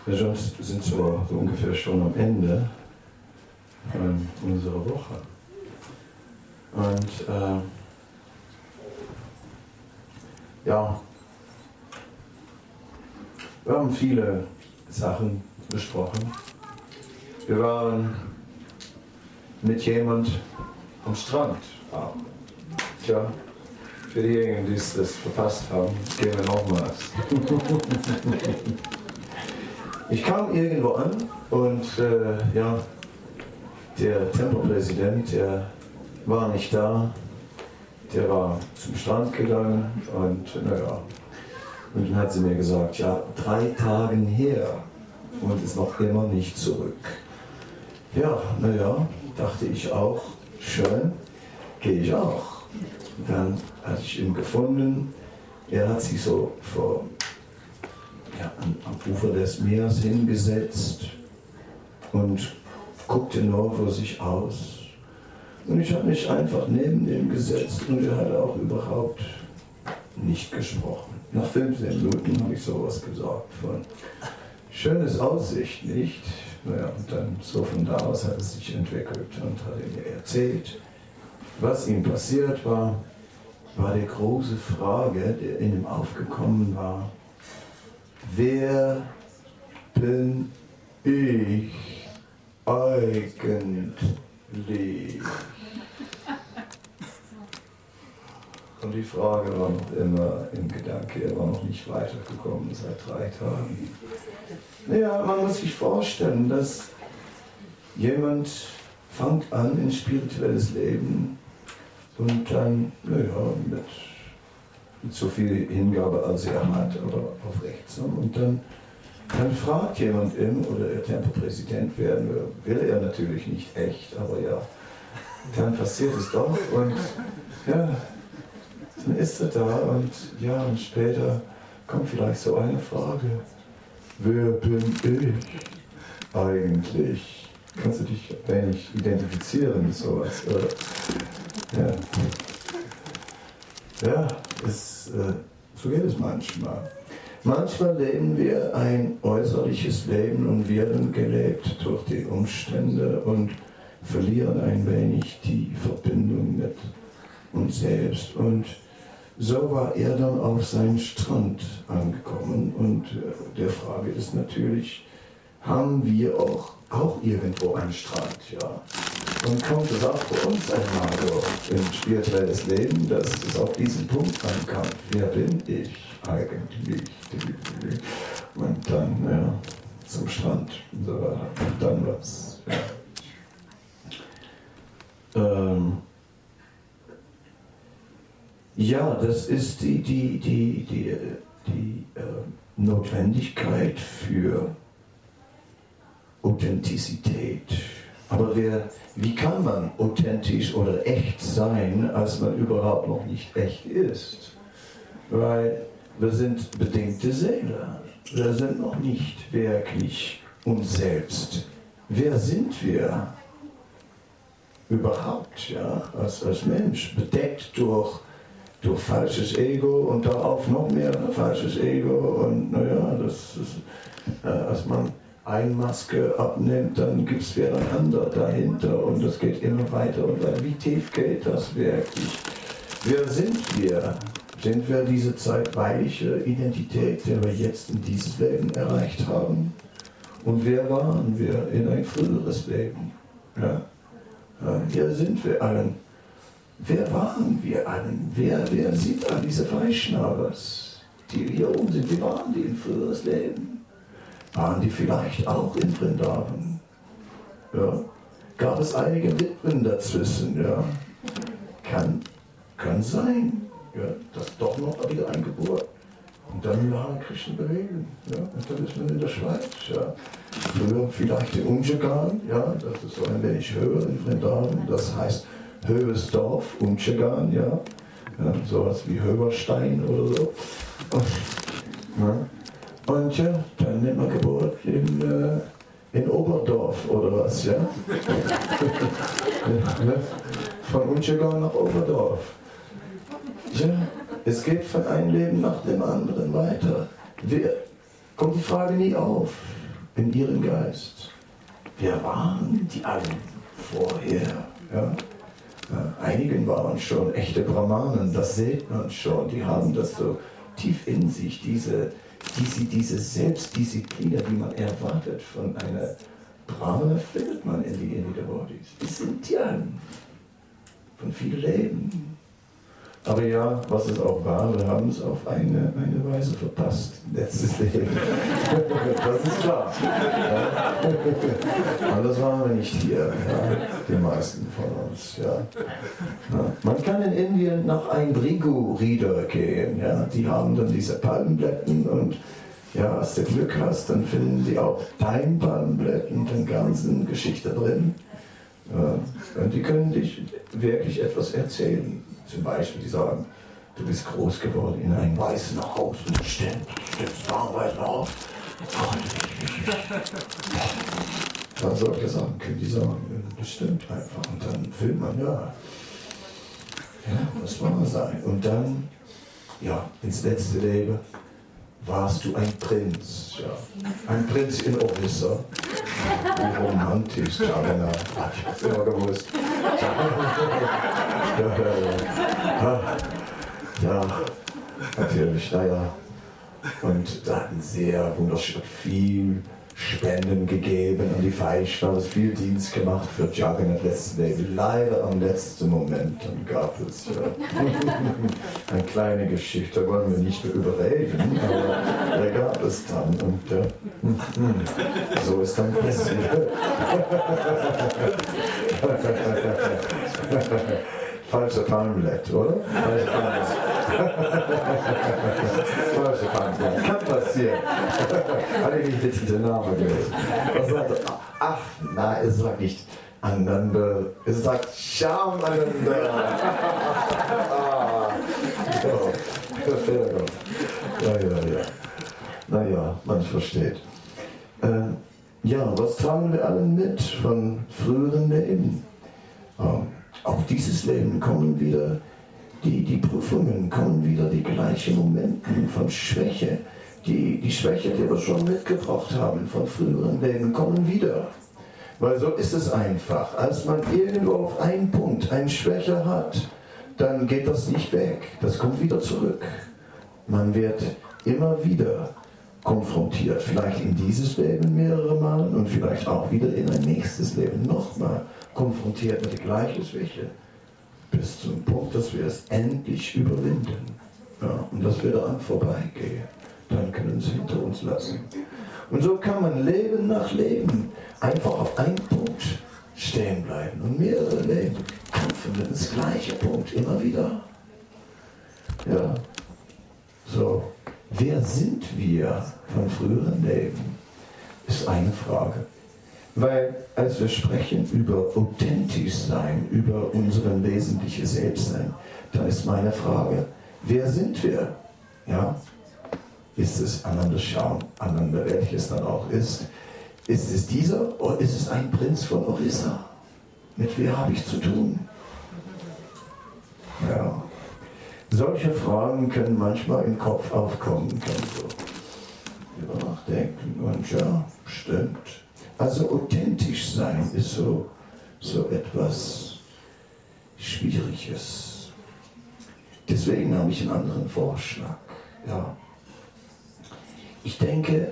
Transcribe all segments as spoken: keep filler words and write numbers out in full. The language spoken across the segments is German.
Wir sind so, so ungefähr schon am Ende von unserer Woche. Und äh, ja, wir haben viele Sachen besprochen. Wir waren mit jemand am Strand. Ah. Tja, für diejenigen, die das verpasst haben, gehen wir nochmals. Ich kam irgendwo an und äh, ja, der Tempelpräsident, der war nicht da. Der war zum Strand gegangen und naja, und dann hat sie mir gesagt, ja, drei Tage her und ist noch immer nicht zurück. Ja, naja, dachte ich auch, schön, gehe ich auch. Dann hatte ich ihn gefunden, er hat sich so vor, ja, am, am Ufer des Meeres hingesetzt und guckte nur vor sich aus. Und ich habe mich einfach neben ihm gesetzt und er hat auch überhaupt nicht gesprochen. Nach fünfzehn Minuten habe ich sowas gesagt von schönes Aussicht, nicht? Naja, und dann so von da aus hat es sich entwickelt und hat er mir erzählt, was ihm passiert war, war die große Frage, die in ihm aufgekommen war: Wer bin ich eigentlich? Und die Frage war noch immer im Gedanke, er war noch nicht weitergekommen seit drei Tagen. Naja, man muss sich vorstellen, dass jemand fängt an in spirituelles Leben und dann, naja, mit, mit so viel Hingabe, als er hat, aber aufrechtsam. Und dann, dann fragt jemand ihn, oder er Tempelpräsident werden will, will er natürlich nicht echt, aber ja, dann passiert es doch und ja, dann ist er da und ja, und später kommt vielleicht so eine Frage: Wer bin ich eigentlich? Kannst du dich wenig identifizieren mit sowas? Ja, ja es, äh, so geht es manchmal. Manchmal leben wir ein äußerliches Leben und werden gelebt durch die Umstände und verlieren ein wenig die Verbindung mit uns selbst. Und so war er dann auf seinen Strand angekommen und äh, der Frage ist natürlich, haben wir auch, auch irgendwo einen Strand, ja? Und kommt es auch für uns einmal so im spirituelles Leben, dass es auf diesen Punkt ankommt: Wer bin ich eigentlich? Und dann, ja, zum Strand und so weiter. Und dann was, ja. Ähm, Ja, das ist die, die, die, die, die äh, Notwendigkeit für Authentizität. Aber wer, wie kann man authentisch oder echt sein, als man überhaupt noch nicht echt ist? Weil wir sind bedingte Seele. Wir sind noch nicht wirklich uns selbst. Wer sind wir überhaupt, ja, als, als Mensch? Bedeckt durch durch falsches Ego und darauf noch mehr falsches Ego und naja, das ist, äh, als man eine Maske abnimmt, dann gibt es wieder ein anderer dahinter und das geht immer weiter und weiter. Wie tief geht das wirklich? Wer sind wir? Sind wir diese zeitweilige Identität, die wir jetzt in dieses Leben erreicht haben? Und wer waren wir in ein früheres Leben? Ja? Ja, hier sind wir allen. Wer waren wir allen? Wer, wer sind all diese Freischnabers, die hier oben sind? Wie waren die in früheres Leben? Waren die vielleicht auch in Vrindavan? Ja. Gab es einige Witwen dazwischen? Ja. Kann, kann sein, ja, dass doch noch wieder eine Geburt. Und dann Hare Krishna bewegen. Ja. Und dann ist man in der Schweiz. Ja. Früher vielleicht in Unjagan, ja, das ist so ein wenig höher in Vrindavan. Das heißt höheres Dorf, Unjagan, ja. Ja, sowas wie Höberstein oder so. Und ja, und ja, dann nimmt man Geburt in, äh, in Oberdorf oder was, ja. Von Unjagan nach Oberdorf. Ja, es geht von einem Leben nach dem anderen weiter. Wer, kommt die Frage nie auf. in ihrem Geist. Wer waren die allen vorher? Ja? Ja, einigen waren schon echte Brahmanen, das sieht man schon. Die haben das so tief in sich, diese, diese, diese Selbstdisziplin, die man erwartet von einer Brahmana, findet man in die, in die Devotees. Die sind die allen von viel Leben. Aber ja, was es auch war, wir haben es auf eine, eine Weise verpasst, letztes Leben. Das ist klar. Ja. Alles waren wir nicht hier, ja. Die meisten von uns. Ja. Ja. Man kann in Indien nach ein Brigu-Rieder gehen. Ja. Die haben dann diese Palmenblätter und ja, als du Glück hast, dann finden die auch dein Palmenblatt und den ganzen Geschichte drin. Ja. Und die können dich wirklich etwas erzählen. Zum Beispiel, die sagen, du bist groß geworden in einem weißen Haus und stimmst, stimmst da ein weißes Haus. Dann solche Sachen können die sagen, das stimmt einfach. Und dann fühlt man, ja, ja, das war sein. Und dann, ja, ins letzte Leben warst du ein Prinz, ja. Ein Prinz in Orissa. Wie romantisch, Jagana. Ich hab's immer gewusst. Ja, ja, ja. Ja, natürlich, naja. Und da hatten sehr wunderschön viel Spenden gegeben an die Vaishnavas, viel Dienst gemacht für Jagannath letzten Leben. Leider am letzten Moment dann gab es ja eine kleine Geschichte, da wollen wir nicht mehr überreden, aber da gab es dann und äh, so ist dann passiert. Falsche Palmblatt, oder? Falsche Palmblatt. Falsche Palmblatt. Kann passieren. Hatte ich nicht richtig den Namen gelesen. Was sagt er? Ach, nein, es sagt nicht Ananda. Es sagt Shamananda. Ah, ja, ja, ja, ja. Naja, man versteht. Äh, ja, was tragen wir alle mit von früheren Leben? Ähm, Auch dieses Leben kommen wieder, die, die Prüfungen kommen wieder, die gleichen Momente von Schwäche. Die, die Schwäche, die wir schon mitgebracht haben von früheren Leben, kommen wieder. Weil so ist es einfach. Als man irgendwo auf einen Punkt eine Schwäche hat, dann geht das nicht weg. Das kommt wieder zurück. Man wird immer wieder konfrontiert. Vielleicht in dieses Leben mehrere Mal und vielleicht auch wieder in ein nächstes Leben nochmal konfrontiert mit der gleichen Schwäche, bis zum Punkt, dass wir es endlich überwinden. Ja, und dass wir daran vorbeigehen. Dann können wir es hinter uns lassen. Und so kann man Leben nach Leben einfach auf einen Punkt stehen bleiben und mehrere Leben kämpfen mit dem gleichen Punkt immer wieder. Ja, so. Wer sind wir von früheren Leben? Ist eine Frage. Weil als wir sprechen über authentisch sein, über unseren wesentlichen Selbstsein, dann ist meine Frage, wer sind wir? Ja? Ist es Ananda Shyam, Ananda, welches dann auch ist? Ist es dieser oder ist es ein Prinz von Orissa? Mit wem habe ich zu tun? Ja. Solche Fragen können manchmal im Kopf aufkommen, können so über nachdenken und ja, stimmt. Also authentisch sein ist so, so etwas Schwieriges. Deswegen habe ich einen anderen Vorschlag. Ja. Ich denke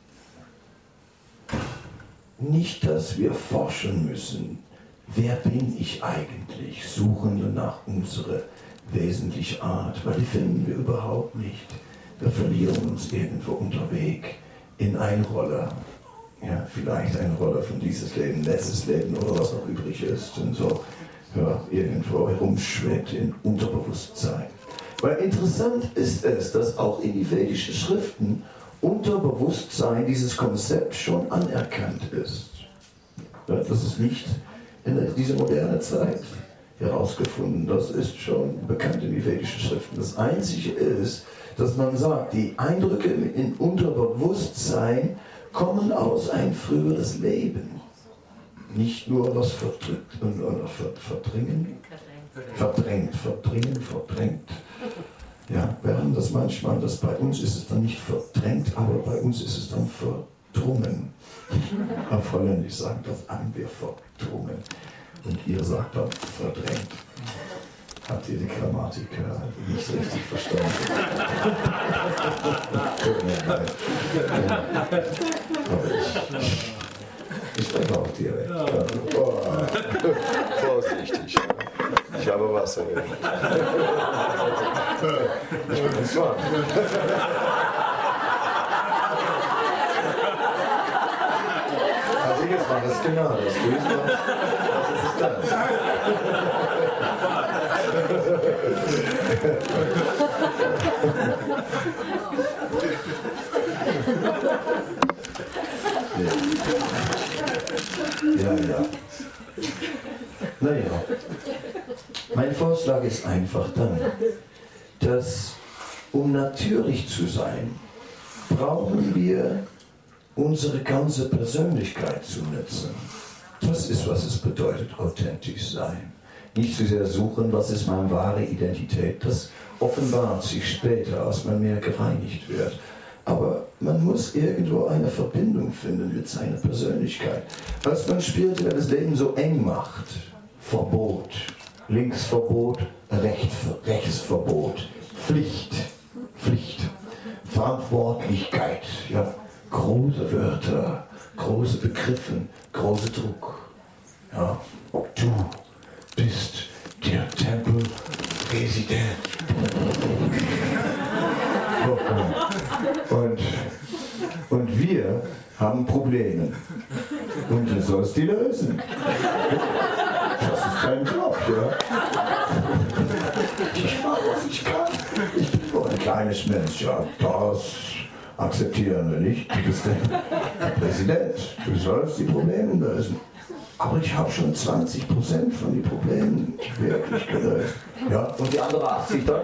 nicht, dass wir forschen müssen, wer bin ich eigentlich, Suchende nach unserer wesentlichen Art, weil die finden wir überhaupt nicht. Wir verlieren uns irgendwo unterwegs in eine Rolle. Ja, vielleicht eine Rolle von dieses Leben, letztes Leben oder was noch übrig ist und so ja, irgendwo herumschwebt im Unterbewusstsein. Weil interessant ist es, dass auch in die vedischen Schriften Unterbewusstsein, dieses Konzept schon anerkannt ist. Ja, das ist nicht in dieser modernen Zeit herausgefunden, das ist schon bekannt in die vedischen Schriften. Das Einzige ist, dass man sagt, die Eindrücke im Unterbewusstsein kommen aus ein früheres Leben. Nicht nur was verdrückt oder verdrängen, verdrängt, verdrängen, verdrängt. Ja, während das manchmal, das bei uns ist es dann nicht verdrängt, aber bei uns ist es dann ver, verdrungen. Auf Holländisch sagt das, haben wir verdrungen. Und ihr sagt dann verdrängt. Habt ihr die Grammatik äh, nicht richtig verstanden? Tut mir leid. Aber ich, ich spreche auch direkt. Ja. Oh. Vorsichtig. Ich habe Wasser. Ich bin gespannt. Also jetzt war das genau das. Du bist noch, was ist das? Ja, ja. Naja, mein Vorschlag ist einfach dann, dass um natürlich zu sein, brauchen wir unsere ganze Persönlichkeit zu nutzen. Das ist, was es bedeutet, authentisch sein. Nicht zu sehr suchen, was ist meine wahre Identität. Das offenbart sich später, als man mehr gereinigt wird. Aber man muss irgendwo eine Verbindung finden mit seiner Persönlichkeit. Als man spirituelles Leben so eng macht, Verbot, Linksverbot, Recht, Rechtsverbot, Pflicht, Pflicht, Verantwortlichkeit, ja, große Wörter, große Begriffe, großer Druck. Ja, du bist der Tempelpräsident. Und, und wir haben Probleme. Und du sollst die lösen. Das ist dein Job, ja. Ich mache, was ich kann. Ich bin nur ein kleines Mensch, ja. Das akzeptieren wir nicht. Du bist der Präsident. Du sollst die Probleme lösen. Aber ich habe schon zwanzig Prozent von den Problemen wirklich gelöst. Ja, und die andere achtzig dann?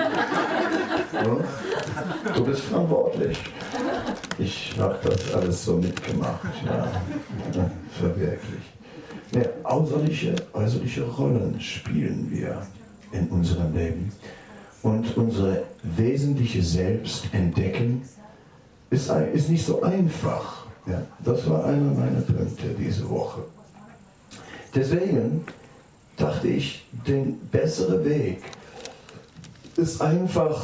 Ja, du bist verantwortlich. Ich habe das alles so mitgemacht, ja, ja verwirklicht. Ja, äußerliche, äußerliche Rollen spielen wir in unserem Leben. Und unsere wesentliche Selbst entdecken ist, ist nicht so einfach. Ja, das war einer meiner Punkte diese Woche. Deswegen dachte ich, der bessere Weg ist einfach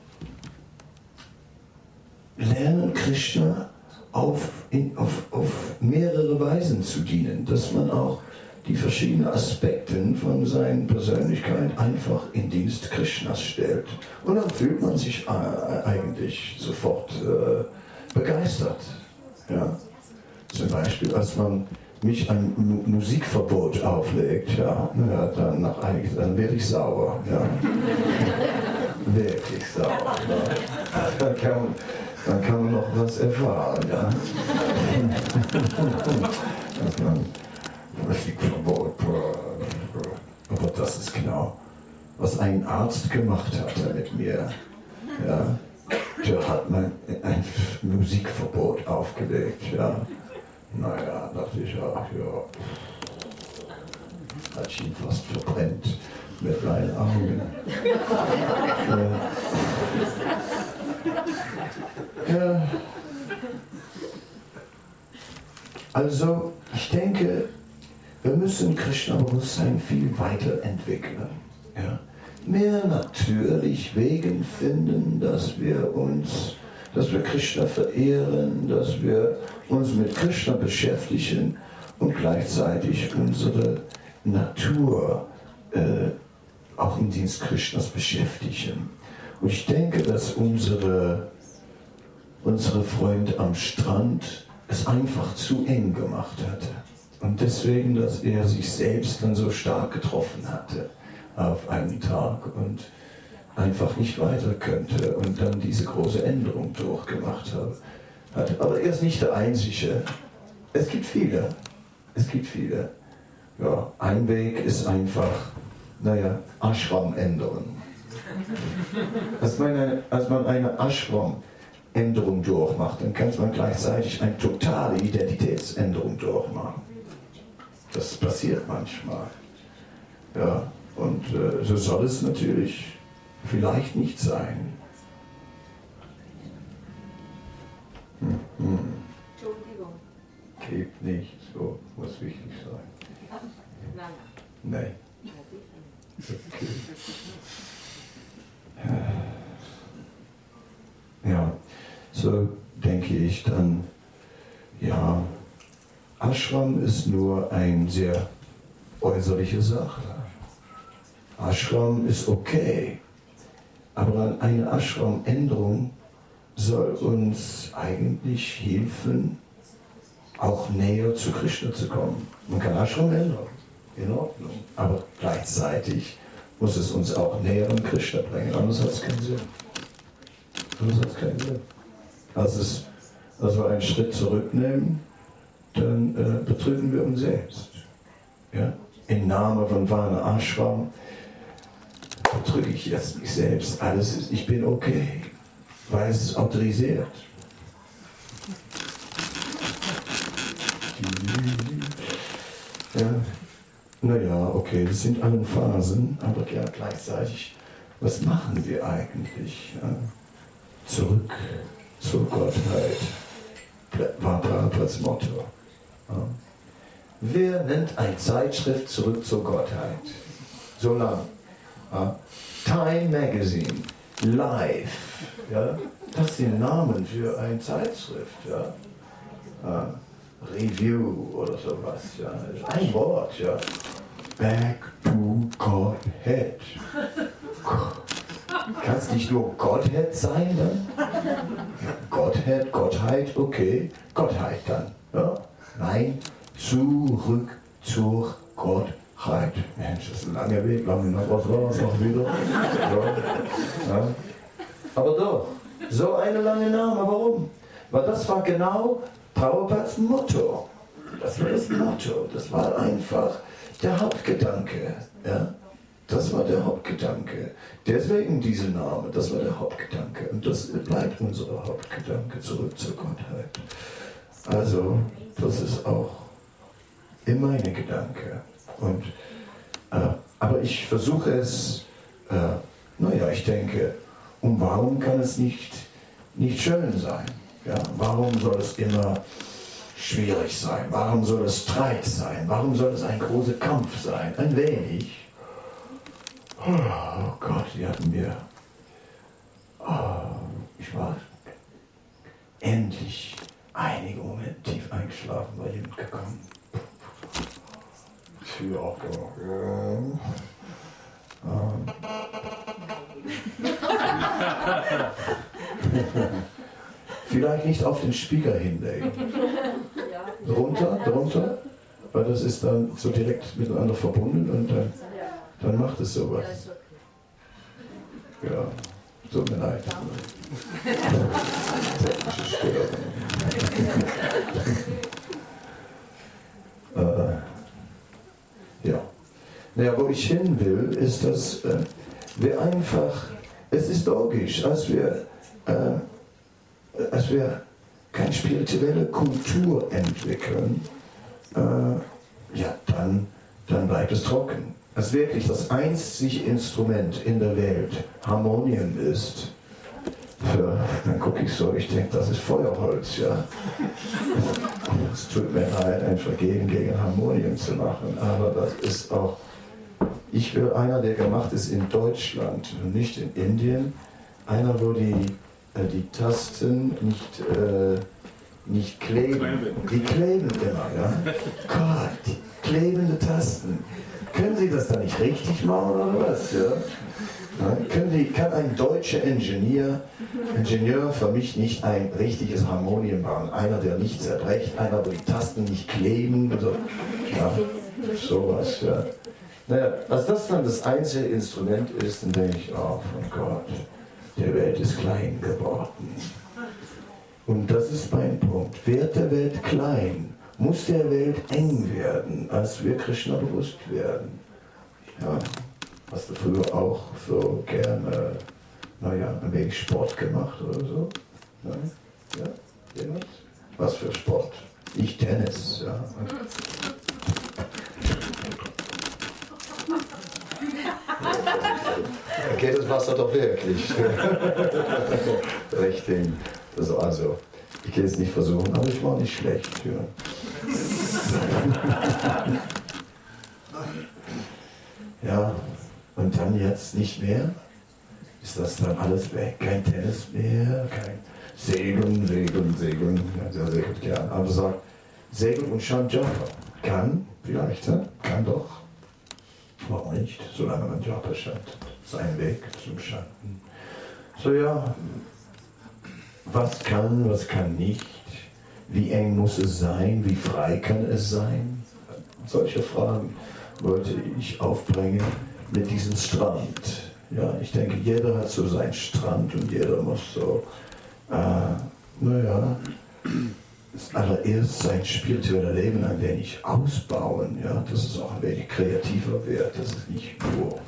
lernen, Krishna auf, in, auf, auf mehrere Weisen zu dienen, dass man auch die verschiedenen Aspekte von seiner Persönlichkeit einfach in Dienst Krishnas stellt. Und dann fühlt man sich eigentlich sofort äh, begeistert. Ja? Zum Beispiel, als man mich ein M- Musikverbot auflegt, ja, ja dann, nach einiges, dann werde ich sauer. Ja. Wirklich sauer. Ja. Dann, kann man, dann kann man noch was erfahren. Ja. Dass man Musikverbot, aber das ist genau, was ein Arzt gemacht hatte mit mir. Ja. Der hat mein, ein Musikverbot aufgelegt. Ja. Naja, dachte ich auch, ja, hat ich ihn fast verbrennt mit meinen Augen. Ja. Ja. Also, ich denke, wir müssen Krishna-Bewusstsein viel weiterentwickeln. Ja. Mehr natürlich Wegen finden, dass wir uns dass wir Krishna verehren, dass wir uns mit Krishna beschäftigen und gleichzeitig unsere Natur äh, auch im Dienst Krishnas beschäftigen. Und ich denke, dass unsere, unsere Freund am Strand es einfach zu eng gemacht hatte. Und deswegen, dass er sich selbst dann so stark getroffen hatte auf einen Tag und einfach nicht weiter könnte und dann diese große Änderung durchgemacht hat. Aber er ist nicht der Einzige. Es gibt viele. Es gibt viele. Ja, ein Weg ist einfach, naja, Ashram ändern. Als man eine, als man eine Ashram-Änderung durchmacht, dann kann man gleichzeitig eine totale Identitätsänderung durchmachen. Das passiert manchmal. Ja, und äh, so soll es natürlich vielleicht nicht sein. Hm, hm. gibt nicht, so muss wichtig sein. Nein. Okay. Ja, so denke ich dann, ja, Ashram ist nur eine sehr äußerliche Sache. Ashram ist okay, aber eine Ashram-Änderung soll uns eigentlich helfen, auch näher zu Krishna zu kommen. Man kann Ashram ändern, in Ordnung, aber gleichzeitig muss es uns auch näher an Krishna bringen, anders hat es keinen Sinn. Anders hat es keinen Sinn. Also, es, also wir einen Schritt zurücknehmen, dann äh, betrügen wir uns selbst. Ja? Im Namen von Varna Ashram betrüge ich jetzt mich selbst. Alles ist, ich bin okay, weil es ist autorisiert. Ja. Naja, okay, das sind alle Phasen, aber ja, gleichzeitig, was machen wir eigentlich? Ja? Zurück zur Gottheit, war Prabhupads Motto. Ja? Wer nennt eine Zeitschrift Zurück zur Gottheit? So lang. Ja? Time Magazine, Live, ja? Das sind Namen für eine Zeitschrift. Ja? Ja? Review oder sowas, ja. Ein Wort, ja. Back to Godhead. Kann es nicht nur Godhead sein dann? Godhead, Gottheit, okay. Gottheit dann. Ja? Nein, zurück zur Gottheit. Mensch, das ist ein langer Weg, lange noch was war es noch wieder. Ja. Ja. Aber doch, so eine lange Name, warum? Weil das war genau Prabhupads Motto. Das war das Motto. Das war einfach der Hauptgedanke. Ja? Das war der Hauptgedanke. Deswegen dieser Name, das war der Hauptgedanke. Und das bleibt unser Hauptgedanke, zurück zur Gottheit. Also, das ist auch immer ein Gedanke. Und, äh, aber ich versuche es, äh, naja, ich denke, und warum kann es nicht, nicht schön sein? Ja, warum soll es immer schwierig sein? Warum soll es Streit sein? Warum soll es ein großer Kampf sein? Ein wenig. Oh Gott, die hatten mir... Oh, ich war endlich einige Momente tief eingeschlafen, war jemand gekommen. Tür aufgemacht. Ja. Vielleicht nicht auf den Spiegel hinlegen. Drunter, drunter, weil das ist dann so direkt miteinander verbunden und dann, dann macht es sowas. Ja, tut mir leid. Technische Störung. äh, ja. Naja, wo ich hin will, ist, dass äh, wir einfach, es ist logisch, als wir äh, als wir keine spirituelle Kultur entwickeln, äh, ja, dann, dann bleibt es trocken. Als wirklich das einzige Instrument in der Welt Harmonium ist, für, dann gucke ich so, ich denke, das ist Feuerholz, ja. Es tut mir leid, ein Vergehen gegen Harmonium zu machen, aber das ist auch, ich will einer, der gemacht ist in Deutschland und nicht in Indien, einer, wo die die Tasten nicht, äh, nicht kleben. Die kleben immer, ja. Gott, klebende Tasten. Können Sie das dann nicht richtig machen oder was? Ja? Ja, können Sie, kann ein deutscher Ingenieur, Ingenieur für mich nicht ein richtiges Harmonium bauen? Einer, der nicht zerbrecht, einer, wo die Tasten nicht kleben. So. Ja, sowas, ja. Naja, als das dann das einzige Instrument ist, dann denke ich, oh von Gott. Der Welt ist klein geworden. Und das ist mein Punkt. Wird der Welt klein, muss der Welt eng werden, als wir Krishna bewusst werden. Ja, hast du früher auch so gerne, naja, ein wenig Sport gemacht oder so? Nein? Ja? Jemand? Was für Sport? Ich Tennis, ja. Okay, das war's doch wirklich. Richtig. Das also, ich will es nicht versuchen, aber ich war nicht schlecht. Ja. Ja, und dann jetzt nicht mehr? Ist das dann alles weg? Kein Tennis mehr, kein Segeln, Segeln, Segeln. Ja, der segelt gern. Aber sagt, Segeln und Shanjapa. Kann, vielleicht, ja? Kann doch. Warum nicht? Solange man Japa scheint. Sein Weg zum Schatten. So ja, was kann, was kann nicht? Wie eng muss es sein? Wie frei kann es sein? Solche Fragen wollte ich aufbringen mit diesem Strand. Ja, ich denke, jeder hat so seinen Strand und jeder muss so, äh, naja, allererst sein spirituelles Leben ein wenig ausbauen, ja, dass es auch ein wenig kreativer wird, dass es nicht nur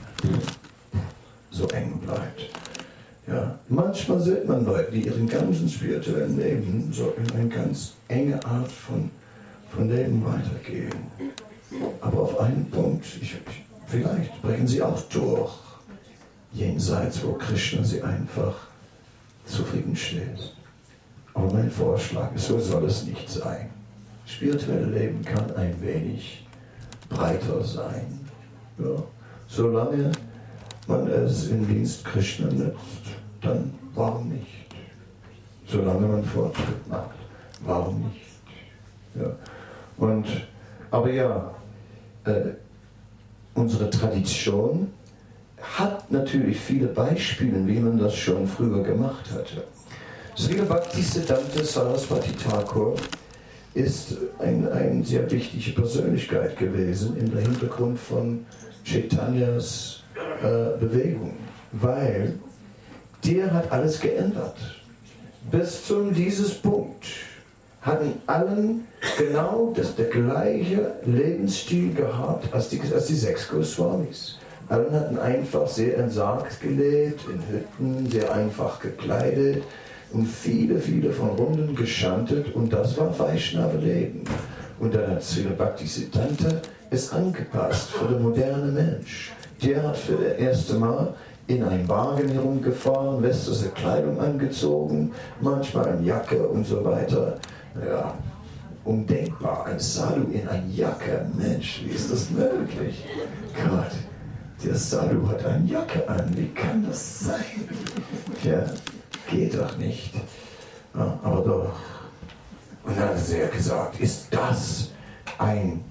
so eng bleibt. Ja, manchmal sieht man Leute, die ihren ganzen spirituellen Leben so in eine ganz enge Art von, von Leben weitergehen. Aber auf einen Punkt, ich, ich, vielleicht brechen sie auch durch, jenseits, wo Krishna sie einfach zufriedenstellt. Aber mein Vorschlag ist, so soll es nicht sein. Spirituelles Leben kann ein wenig breiter sein. Ja, solange man es im Dienst Krishna nutzt, dann warum nicht? Solange man Fortschritt macht, warum nicht? Ja. Und, aber ja, äh, unsere Tradition hat natürlich viele Beispiele, wie man das schon früher gemacht hatte. Srila Bhaktisiddhanta Saraswati Thakur ist eine ein sehr wichtige Persönlichkeit gewesen im Hintergrund von Chaitanyas äh, Bewegung, weil der hat alles geändert. Bis zu diesem Punkt hatten allen genau das, der gleiche Lebensstil gehabt als die, als die sechs Goswamis. Allen hatten einfach sehr entsagt gelebt, in Hütten, sehr einfach gekleidet und viele, viele von Runden geschantet, und das war Vaishnava-Leben. Und dann hat Srila Bhaktisiddhanta es angepasst für den modernen Mensch. Der hat für das erste Mal in einen Wagen herumgefahren, westliche Kleidung angezogen, manchmal eine Jacke und so weiter. Ja, undenkbar, ein Sadhu in einer Jacke, Mensch, wie ist das möglich? Gott, der Sadhu hat eine Jacke an, wie kann das sein? Ja, geht doch nicht. Ja, aber doch. Und dann hat er gesagt, ist das ein,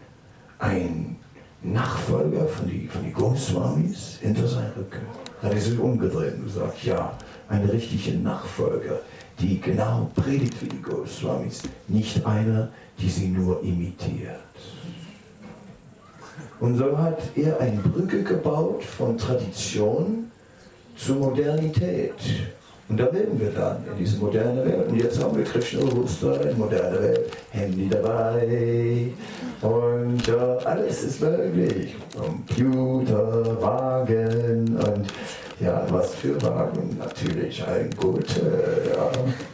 ein Nachfolger von den von die Goswamis hinter seinem Rücken? Hat er sich umgedreht und gesagt, ja, ein richtiger Nachfolger, die genau predigt wie die Goswamis, nicht einer, die sie nur imitiert. Und so hat er eine Brücke gebaut von Tradition zur Modernität. Und da leben wir dann in dieser modernen Welt. Und jetzt haben wir Krishna-Bewusstsein, moderne Welt, Handy dabei. Und ja, alles ist möglich. Computer, Wagen und ja, was für Wagen? Natürlich ein guter, ja.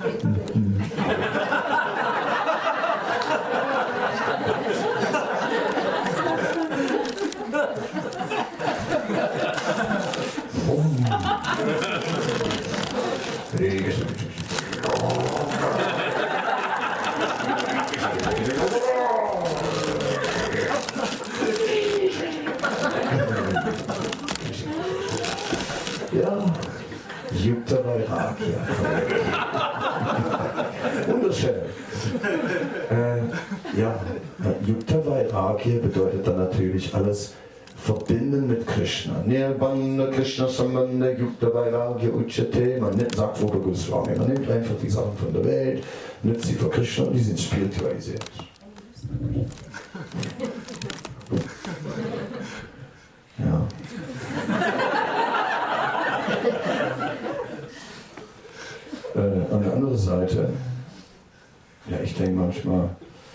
Ja, Yukta Vairagya. Wunderschön. Äh, ja, Yukta Vairagya bedeutet dann natürlich alles verbinden mit Krishna. Nirbandha Krishna Sambandha Yukta Vairagya Uchate. Man nimmt, sagt Rupa Goswami, man nimmt einfach die Sachen von der Welt, nutzt sie für Krishna und die sind spiritualisiert. Ja. Äh, an der anderen Seite, ja, ich denke manchmal,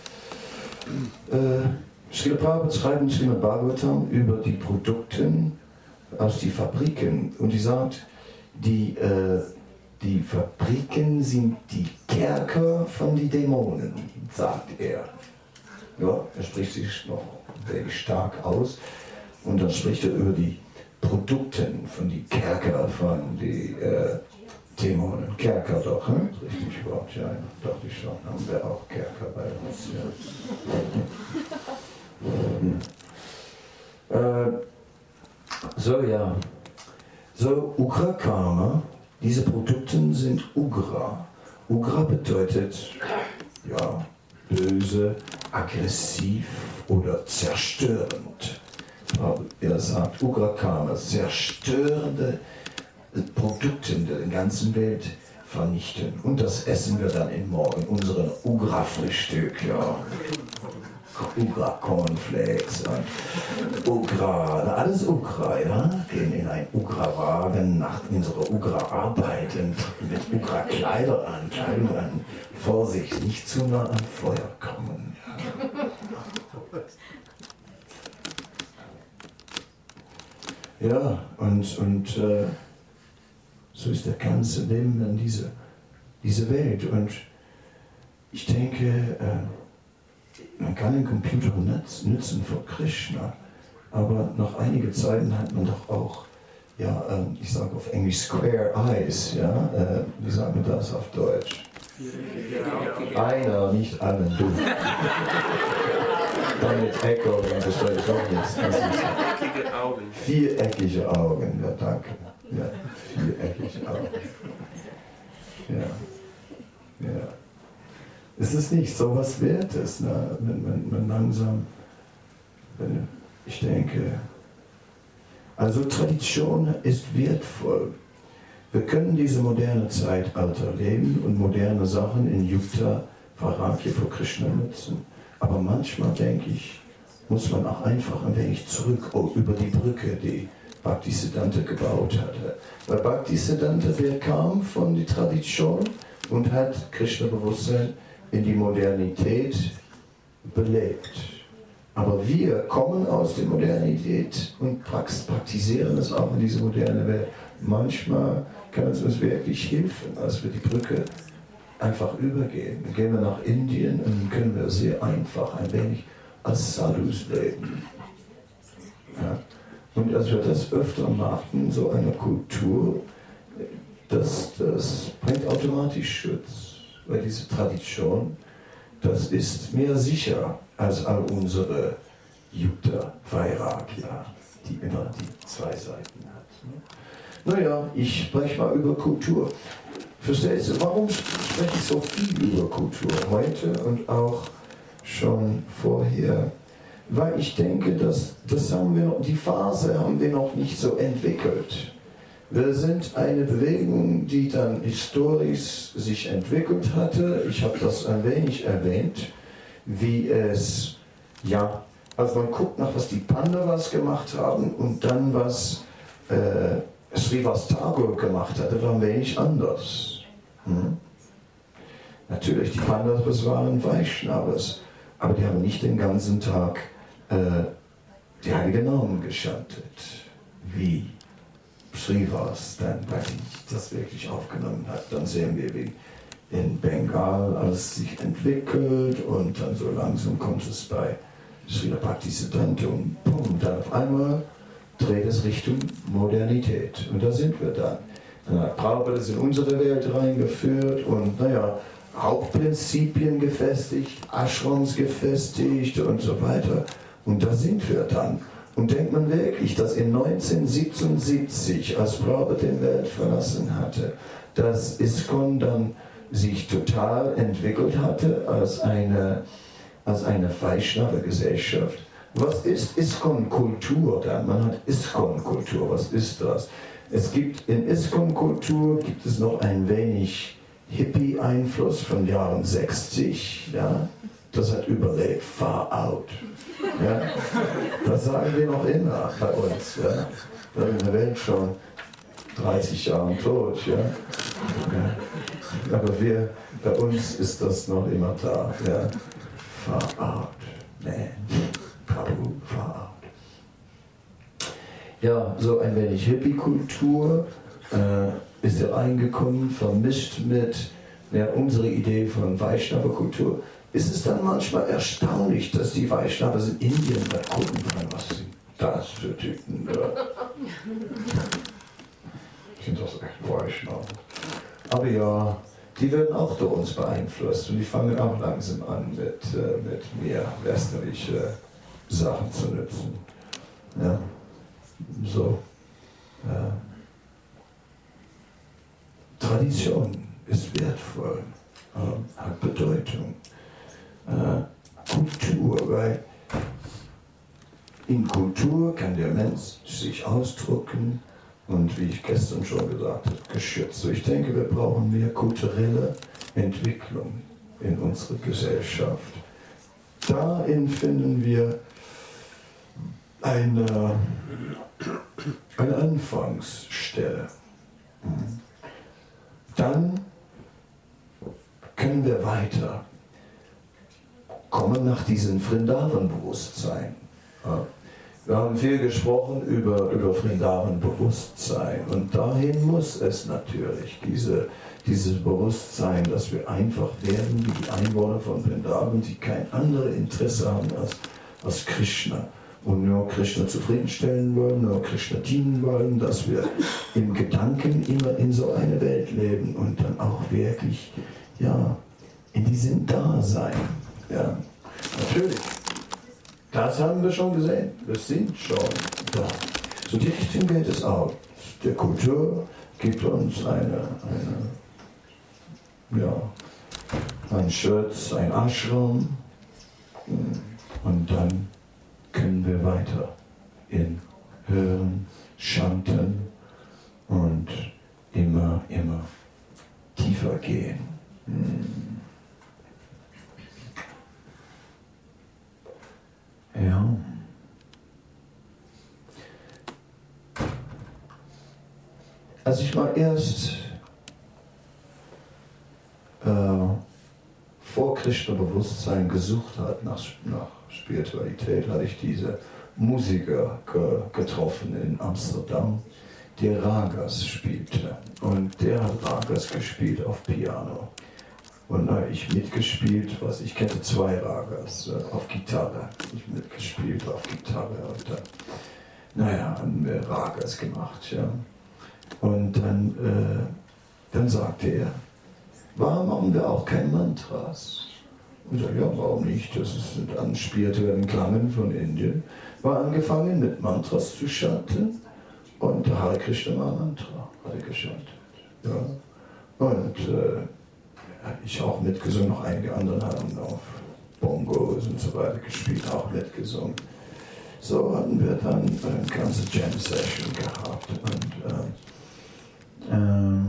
äh, Srila Prabhupada schreibt in Srimad Bhagavatam über die Produkte aus den Fabriken, und die sagt, die, äh, die Fabriken sind die Kerker von den Dämonen, sagt er. Ja, er spricht sich noch sehr stark aus, und dann spricht er über die Produkte von den Kerker von den äh, Dämonen. Kerker doch, hm? Richtig Wort, ja, dachte ich schon, haben wir auch Kerker bei uns. Ja. So, ja. So, Ugra Karma, diese Produkte sind Ugra. Ugra bedeutet, ja, böse, aggressiv oder zerstörend. Er sagt, Ugra Karma, zerstörende Produkte der ganzen Welt vernichten. Und das essen wir dann in morgen, unseren Ugra-Frühstück, ja. Ugra Cornflakes und Ugra, alles Ugra, ja. Gehen in einen Ugra-Wagen nach unserer Ugra-Arbeit mit Ugra-Kleider an, Kleidung an. Vorsicht, nicht zu nah an Feuer kommen. Ja, ja und, und äh, so ist der ganze Leben in diese, diese Welt. Und ich denke, äh, man kann den Computer nützen für Krishna, aber nach einiger Zeit hat man doch auch, ja, äh, ich sage auf Englisch Square Eyes, ja, äh, wie sagt man das auf Deutsch? Einer, nicht alle, du. Dann mit Echo, dann verstehe ich auch nichts. Viereckige Augen. Viereckige Augen, ja, danke. Ja, viereckige Augen. Ja, ja. Es ist nicht so was Wertes, ne? wenn, wenn man langsam, wenn, ich denke, also Tradition ist wertvoll. Wir können diese moderne Zeitalter leben und moderne Sachen in Yukta, Vairagya für Krishna nutzen. Aber manchmal, denke ich, muss man auch einfach ein wenig zurück oh, über die Brücke, die Bhaktisiddhanta gebaut hatte. Weil Bhaktisiddhanta, der kam von der Tradition und hat Krishna-Bewusstsein in die Modernität belebt. Aber wir kommen aus der Modernität und praktisieren es auch in diese moderne Welt. Manchmal kann es uns wirklich helfen, als wir die Brücke einfach übergehen. Dann gehen wir nach Indien und dann können wir sehr einfach ein wenig als Sadhus leben. Ja. Und als wir das öfter machten, so eine Kultur, das, das bringt automatisch Schutz. Weil diese Tradition, das ist mehr sicher als all unsere Yukta Vairagya, die immer die zwei Seiten hat. Naja, ich spreche mal über Kultur. Verstehst du, warum spreche ich so viel über Kultur heute und auch schon vorher? Weil ich denke, dass das haben wir noch, die Phase haben wir noch nicht so entwickelt. Wir sind eine Bewegung, die dann historisch sich entwickelt hatte. Ich habe das ein wenig erwähnt, wie es, ja, also man guckt nach, was die Pandavas gemacht haben und dann was äh, Srivas Tagore gemacht hatte, war ein wenig anders. Hm? Natürlich, die Pandavas waren Vaishnavas, aber die haben nicht den ganzen Tag äh, die Heiligen Namen geschantet, wie Srivas, dann, weil sie das wirklich aufgenommen hat. Dann sehen wir, wie in Bengal alles sich entwickelt und dann so langsam kommt es bei Srila Bhaktisiddhanta und boom, dann auf einmal dreht es Richtung Modernität. Und da sind wir dann. Dann hat Prabhupada das in unsere Welt reingeführt und naja, Hauptprinzipien gefestigt, Ashrams gefestigt und so weiter. Und da sind wir dann. Und denkt man wirklich, dass in neunzehnhundertsiebenundsiebzig, als Prabhupada die Welt verlassen hatte, dass ISKCON dann sich total entwickelt hatte als eine, als eine Vaishnava-Gesellschaft. Was ist ISKCON-Kultur dann? Man hat ISKCON-Kultur, was ist das? Es gibt in ISKCON-Kultur gibt es noch ein wenig Hippie-Einfluss von Jahren sechzig, ja? Das hat überlebt, far out. Ja? Das sagen wir noch immer bei uns. Ja? Da ist die Welt schon dreißig Jahre tot. Ja? Ja. Aber wir, bei uns ist das noch immer da. Ja? Far out. Man. Prabhu, far out. Ja, so ein wenig Hippie-Kultur äh, ist ja reingekommen, vermischt mit ja, unserer Idee von Vaishnava-Kultur. Ist es dann manchmal erstaunlich, dass die Vaishnavas in Indien mal gucken können, was sind das für Typen da? Sind das echt Vaishnava? Aber ja, die werden auch durch uns beeinflusst und die fangen auch langsam an, mit, äh, mit mehr westliche Sachen zu nutzen. Ja, so. Äh, Tradition ist wertvoll, äh, hat Bedeutung. Äh, Kultur, weil in Kultur kann der Mensch sich ausdrücken und, wie ich gestern schon gesagt habe, geschützt. So, ich denke, wir brauchen mehr kulturelle Entwicklung in unserer Gesellschaft. Darin finden wir eine, eine Anfangsstelle. Dann können wir weiter kommen nach diesem Vrindavan-Bewusstsein. Wir haben viel gesprochen über, über Vrindavan-Bewusstsein und dahin muss es natürlich, diese, dieses Bewusstsein, dass wir einfach werden wie die Einwohner von Vrindavan, die kein anderes Interesse haben als, als Krishna und nur Krishna zufriedenstellen wollen, nur Krishna dienen wollen, dass wir im Gedanken immer in so einer Welt leben und dann auch wirklich, ja, in diesem Dasein, ja, natürlich. Das haben wir schon gesehen. Wir sind schon da. So die Richtung geht es auch. Der Kultur gibt uns eine, eine ja, ein Schutz, ein Ashram. Und dann können wir weiter in Hören, Chanten und immer, immer tiefer gehen. Ja. Als ich mal erst äh, vor Krishna-Bewusstsein gesucht habe, nach, nach Spiritualität, hatte ich diese Musiker ge, getroffen in Amsterdam, der Ragas spielte. Und der hat Ragas gespielt auf Piano. Und da habe ich mitgespielt, was ich kenne zwei Ragas äh, auf Gitarre. Ich mitgespielt auf Gitarre und dann, naja, haben wir Ragas gemacht, ja. Und dann, äh, dann sagte er, warum machen wir auch keine Mantras? Und ich sagte, ja, warum nicht? Das sind an spirituellen Klangen von Indien. War angefangen mit Mantras zu chanten und der Hare Krishna Mantra hat er gechantet. Ja. Und äh, ich auch mitgesungen, noch einige andere haben auf Bongos und so weiter gespielt, auch mitgesungen. So hatten wir dann eine ganze Jam-Session gehabt und äh, äh,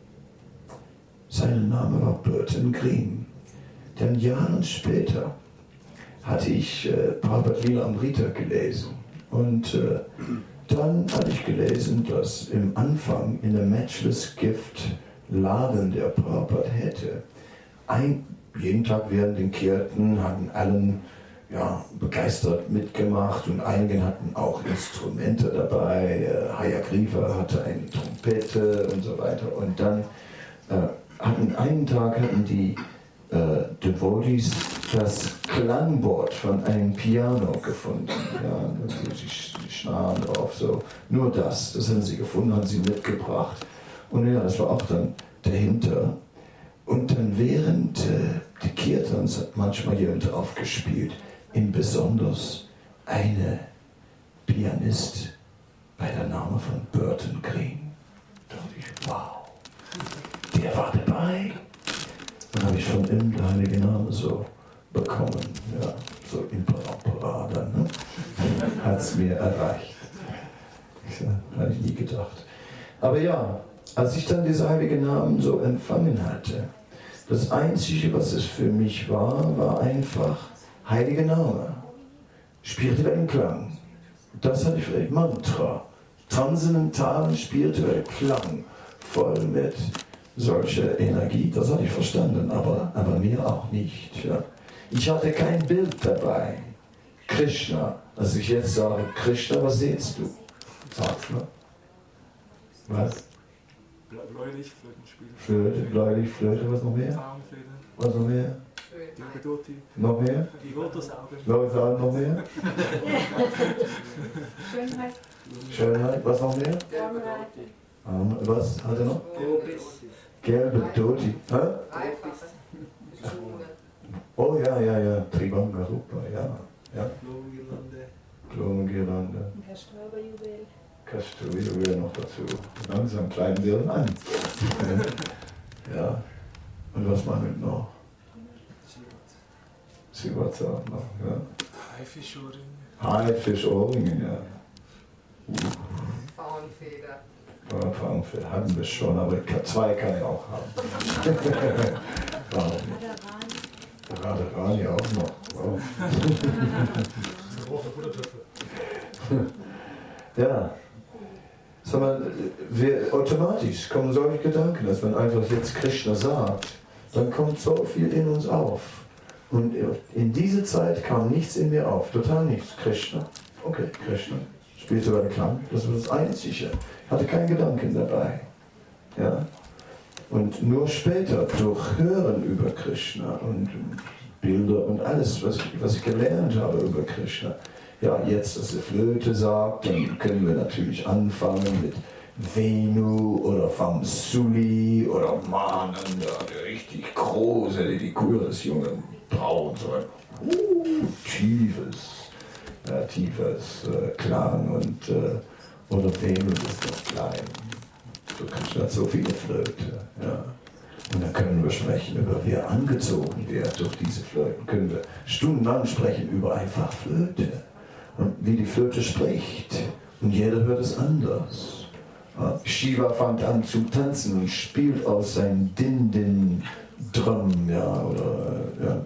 sein Name war Burton Green. Denn Jahre später hatte ich äh, Prabhupada Lilamrita gelesen und äh, dann hatte ich gelesen, dass im Anfang in der Matchless Gift Laden der Prabhupada hätte. Ein, jeden Tag während den Kirten hatten allen ja, begeistert mitgemacht und einige hatten auch Instrumente dabei. Äh, Hayagriva hatte eine Trompete und so weiter. Und dann äh, hatten einen Tag hatten die äh, Devotees das Klangbord von einem Piano gefunden. Ja, die Schnaren drauf, so. Nur das, das haben sie gefunden, haben sie mitgebracht. Und ja, das war auch dann dahinter. Und dann während äh, die Kirtans hat manchmal jemand aufgespielt, in besonders eine Pianist bei der Name von Burton Green. Da dachte ich, wow, der war dabei. Dann habe ich von ihm der heilige Name so bekommen, ja, so in Parampara dann, ne? Hat es mir erreicht. Ja, hatte ich nie gedacht. Aber ja, als ich dann diese heiligen Namen so empfangen hatte, das Einzige, was es für mich war, war einfach heilige Name, spirituellen Klang. Das hatte ich vielleicht, Mantra, transzendentalen spirituellen Klang, voll mit solcher Energie. Das hatte ich verstanden, aber, aber mir auch nicht. Ja. Ich hatte kein Bild dabei. Krishna, als ich jetzt sage, Krishna, was siehst du? Sag's mal. Was? Bläulich, Flötenspiel. Flöte, bläulich, Flöte, was noch mehr? Zahnfeder. Was noch mehr? Gedoti. Noch mehr? Die Lotusaugen. Lotusaugen noch mehr? Schönheit. Schönheit, was noch mehr? Um, was hat er noch? Gelbe Doti. Hä? Oh ja, ja, ja. Tribanga, super, ja. ja. Blumengirlande. Blumengirlande. Herr Sträuberjuwel. Kasturiyo wieder noch dazu. Langsam kleiden wir ihn an. Ja. Und was machen wir noch? Siwatz auch noch, ja. Haifischohrringe. Haifischohrringe, ja. Uh. Faunfeder. Ja, Faunfeder hatten wir schon, aber zwei kann ich auch haben. Warum nicht? Raderani auch noch. Wow. Ja. Sag mal, wir, automatisch kommen solche Gedanken, dass man einfach jetzt Krishna sagt, dann kommt so viel in uns auf. Und in dieser Zeit kam nichts in mir auf, total nichts. Krishna, okay, Krishna, spielte bei der Klang, das war das Einzige. Ich hatte keinen Gedanken dabei. Ja? Und nur später, durch Hören über Krishna und Bilder und alles, was ich, was ich gelernt habe über Krishna, ja, jetzt, dass die Flöte sagt, dann können wir natürlich anfangen mit Venu oder Vamsuli oder Manen, der richtig große, die die Kur des jungen Braun, so ein uh, tiefes, äh, tiefes äh, Klang und äh, oder Venu ist noch klein. So kannst du so viele Flöte, ja. Und dann können wir sprechen über, wie er angezogen wird durch diese Flöten. Können wir stundenlang sprechen über einfach Flöte. Und wie die Flöte spricht. Und jeder hört es anders. Shiva fängt an zu tanzen und spielt aus seinem Din-Din-Drum, ja, oder, ja.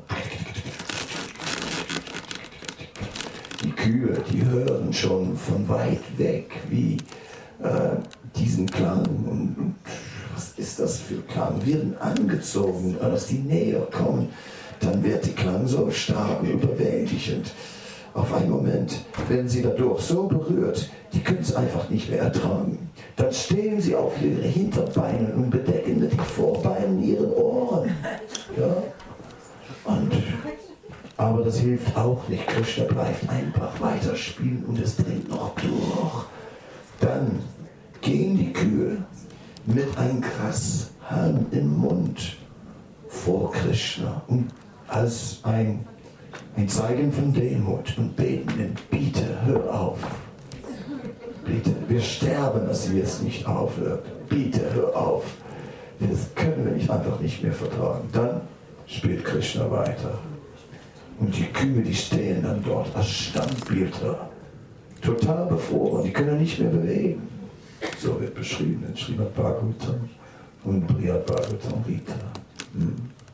Die Kühe, die hören schon von weit weg, wie äh, diesen Klang. Und, und was ist das für Klang? Werden angezogen, als die näher kommen, dann wird der Klang so stark und überwältigend. Auf einen Moment werden sie dadurch so berührt, die können es einfach nicht mehr ertragen. Dann stehen sie auf ihre Hinterbeine und bedecken mit den Vorbeinen ihren Ohren. Ja? Und, aber das hilft auch nicht. Krishna bleibt einfach weiterspielen und es dringt noch durch. Dann gehen die Kühe mit einem Grashalm im Mund vor Krishna und als ein Ein Zeigen von Demut und beten ihn, bitte, hör auf. Bitte, wir sterben, dass sie jetzt nicht aufhört. Bitte, hör auf. Das können wir nicht, einfach nicht mehr vertragen. Dann spielt Krishna weiter. Und die Kühe, die stehen dann dort als Standbilder. Total befroren, die können nicht mehr bewegen. So wird beschrieben in Srimad Bhagavatam und Brihad Bhagavatam Gita. Hm.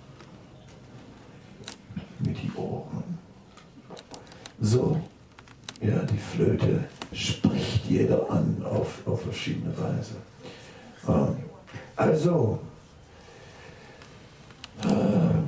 Mit die Ohren. So, ja, die Flöte spricht jeder an auf, auf verschiedene Weise. Ähm, also, ähm,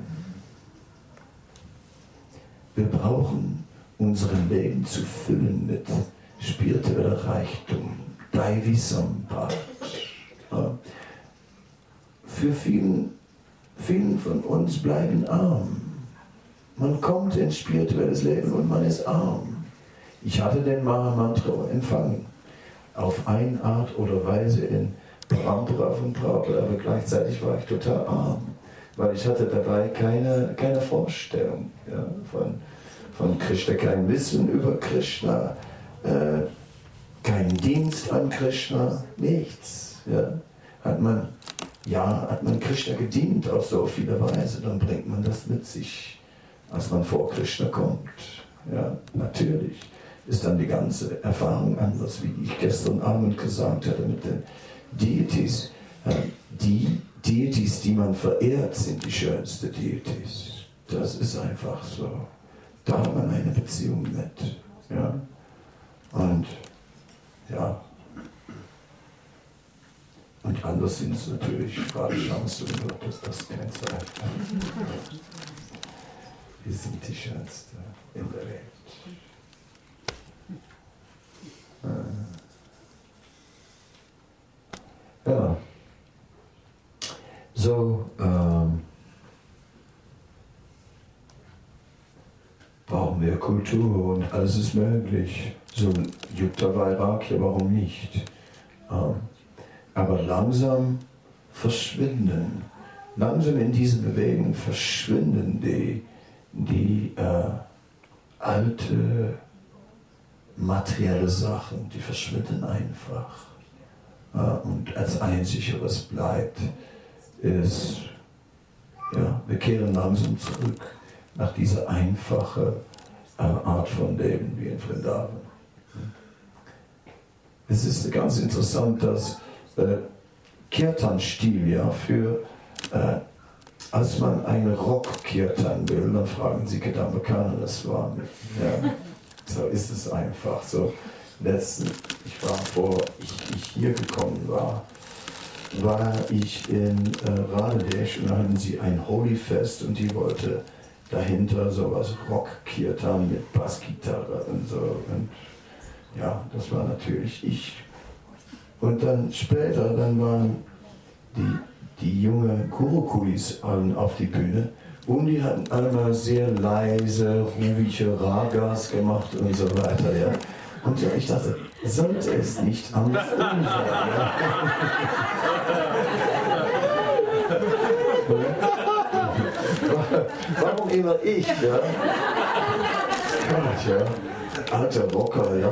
wir brauchen unser Leben zu füllen mit spiritueller Reichtum, Daivi Sampad. Ähm, für vielen, vielen von uns bleiben arm. Man kommt ins spirituelles Leben und man ist arm. Ich hatte den Mahamantra empfangen, auf eine Art oder Weise in Parampara von Prabhupada, aber gleichzeitig war ich total arm, weil ich hatte dabei keine, keine Vorstellung, ja, von, von Krishna, kein Wissen über Krishna, äh, kein Dienst an Krishna, nichts. Ja. Hat man, ja, hat man Krishna gedient auf so viele Weise, dann bringt man das mit sich. Als man vor Krishna kommt, ja, natürlich ist dann die ganze Erfahrung anders, wie ich gestern Abend gesagt hatte mit den Deities. Die Deities, die man verehrt, sind die schönsten Deities. Das ist einfach so. Da hat man eine Beziehung mit. Ja. Und ja. Und anders sind es natürlich Radhashams und Lotus, das kennt ihr. Wir sind die Schönste in der Welt. Ja. So, ähm, brauchen wir Kultur und alles ist möglich. So Yukta Vairagya, warum nicht? Ähm, aber langsam verschwinden, langsam in diesen Bewegungen verschwinden die die äh, alte materielle Sachen, die verschwinden einfach. Ja, und als Einzige, was bleibt, ist, ja, wir kehren langsam zurück nach dieser einfachen äh, Art von Leben wie in Vrindavan. Es ist ganz interessant, dass äh, Kirtan-Stil, ja, für, äh, als man einen Rock kirtan will, dann fragen sie Kadambakaner das war. Ja, so ist es einfach. So, letzten, ich war vor, ich, ich hier gekommen war, war ich in äh, Radedesh und da hatten sie ein Holy-Fest und die wollte dahinter sowas Rock-Kirtan mit Bassgitarre und so. Und ja, das war natürlich ich. Und dann später, dann waren die, die jungen Gurukulis allen auf die Bühne und die hatten alle mal sehr leise, ruhige Ragas gemacht und so weiter. Ja. Und ja, ich dachte, sollte es nicht anders sein? Ja. Warum immer ich? Ja? Gott, ja. Alter Rocker, ja.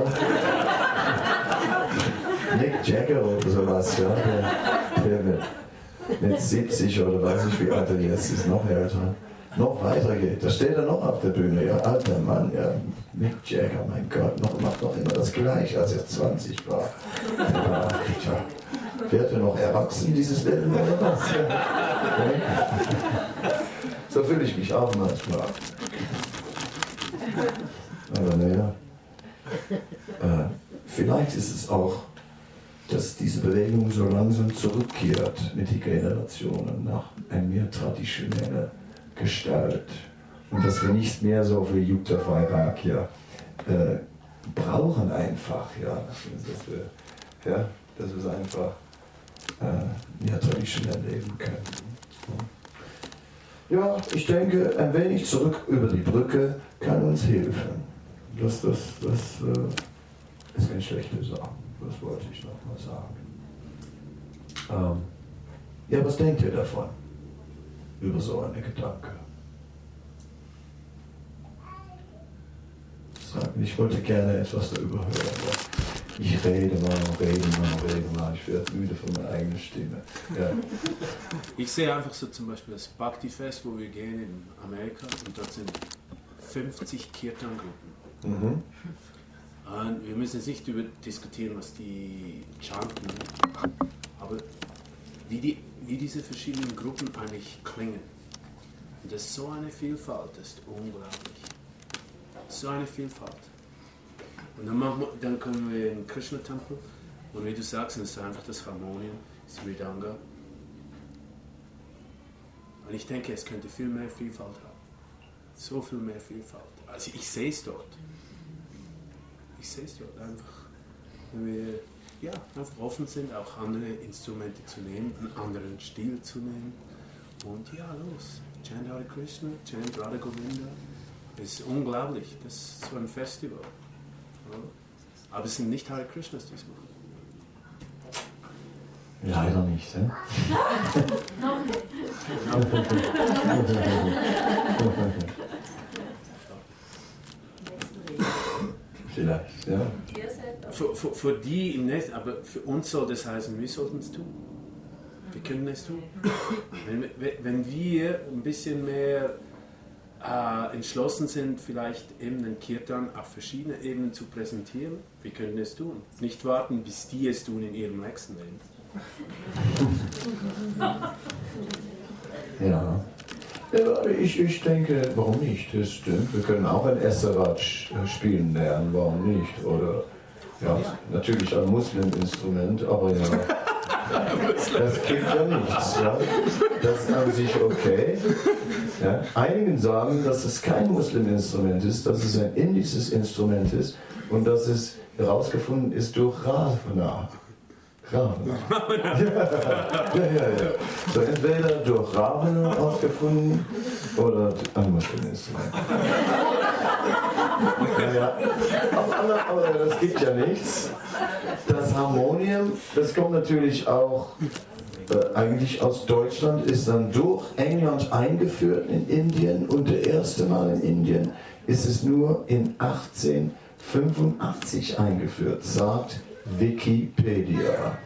Mick Jagger oder sowas, ja. Der, der mit, mit siebzig oder weiß ich wie alt er jetzt ist, noch älter. Noch weiter geht. Da steht er noch auf der Bühne, ja. Alter Mann, ja. Mick Jagger, mein Gott, noch, macht noch immer das Gleiche, als er zwanzig war. Ja, tja. Wird er noch erwachsen, dieses Leben oder was? Ja. So fühle ich mich auch manchmal. Aber naja, äh, vielleicht ist es auch, dass diese Bewegung so langsam zurückkehrt mit den Generationen nach einer mehr traditionellen Gestalt. Und dass wir nicht mehr so viel Yukta Vairagya äh, brauchen einfach, ja, dass wir, ja, dass wir es einfach äh, mehr traditionell leben können. Ja, ich denke, ein wenig zurück über die Brücke kann uns helfen. Das, das, das äh, ist keine schlechte Sache. Das wollte ich noch mal sagen. Ähm, ja, was denkt ihr davon? Über so eine Gedanke? Sagen, ich wollte gerne etwas darüber hören. Ich rede mal, rede mal, rede mal. Ich werde müde von meiner eigenen Stimme. Ja. Ich sehe einfach so zum Beispiel das Bhakti-Fest, wo wir gehen in Amerika und dort sind fünfzig Kirtan-Gruppen. Mhm. Und wir müssen jetzt nicht über diskutieren, was die chanten, aber wie, die, wie diese verschiedenen Gruppen eigentlich klingen. Und das ist so eine Vielfalt, das ist unglaublich. So eine Vielfalt. Und dann, machen wir, dann kommen wir in den Krishna-Tempel und wie du sagst, das ist einfach das Harmonium, das Mridanga. Und ich denke, es könnte viel mehr Vielfalt haben. So viel mehr Vielfalt. Also ich sehe es dort. Ich sehe es dort einfach. Wenn wir ja, einfach offen sind, auch andere Instrumente zu nehmen, einen anderen Stil zu nehmen. Und ja, los. Chant Hare Krishna, Chant Radha Govinda. Das ist unglaublich. Das ist so ein Festival. Aber es sind nicht Hare Krishnas diesmal. Leider nicht, ne? Vielleicht, ja. Für, für, für die im Netz, aber für uns soll das heißen, wir sollten es tun. Wir können es tun. Wenn, wenn wir ein bisschen mehr äh, entschlossen sind, vielleicht eben den Kirtan auf verschiedene Ebenen zu präsentieren, wir können es tun. Nicht warten, bis die es tun in ihrem nächsten Leben. Ja. Ja, ich, ich denke, warum nicht? Das stimmt. Wir können auch ein Esserat spielen lernen, warum nicht? Oder, ja, natürlich ein Muslim-Instrument, aber ja, das gibt ja nichts. Ja. Das ist an sich okay. Ja. Einigen sagen, dass es kein Muslim-Instrument ist, dass es ein indisches Instrument ist und dass es herausgefunden ist durch Ravana. Ravana. Ja, ja, ja, ja. So entweder durch Ravana ausgefunden oder ein Muslim-Instrument. Ja, ja. Aber, aber das gibt ja nichts. Das Harmonium, das kommt natürlich auch äh, eigentlich aus Deutschland, ist dann durch England eingeführt in Indien und das erste Mal in Indien ist es nur in achtzehn fünfundachtzig eingeführt, sagt Wikipedia.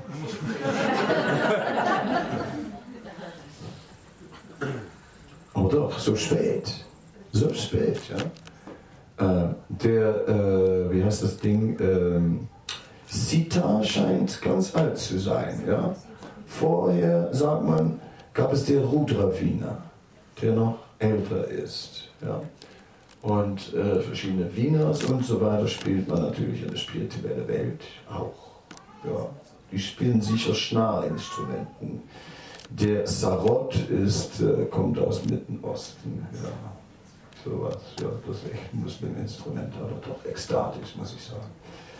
Aber doch, so spät. So spät, ja. Äh, der, äh, wie heißt das Ding? Ähm, Sitar scheint ganz alt zu sein, ja. Vorher, sagt man, gab es den Rudra-Wiener, der noch älter ist, ja. Und äh, verschiedene Wieners und so weiter spielt man natürlich in der spirituellen Welt auch. Ja. Die spielen sicher Schnarrinstrumenten. Der Sarod ist, äh, kommt aus Mitten Osten. Ja. Sowas, ja, das ist echt ein Muslim-Instrument, aber doch ekstatisch, muss ich sagen.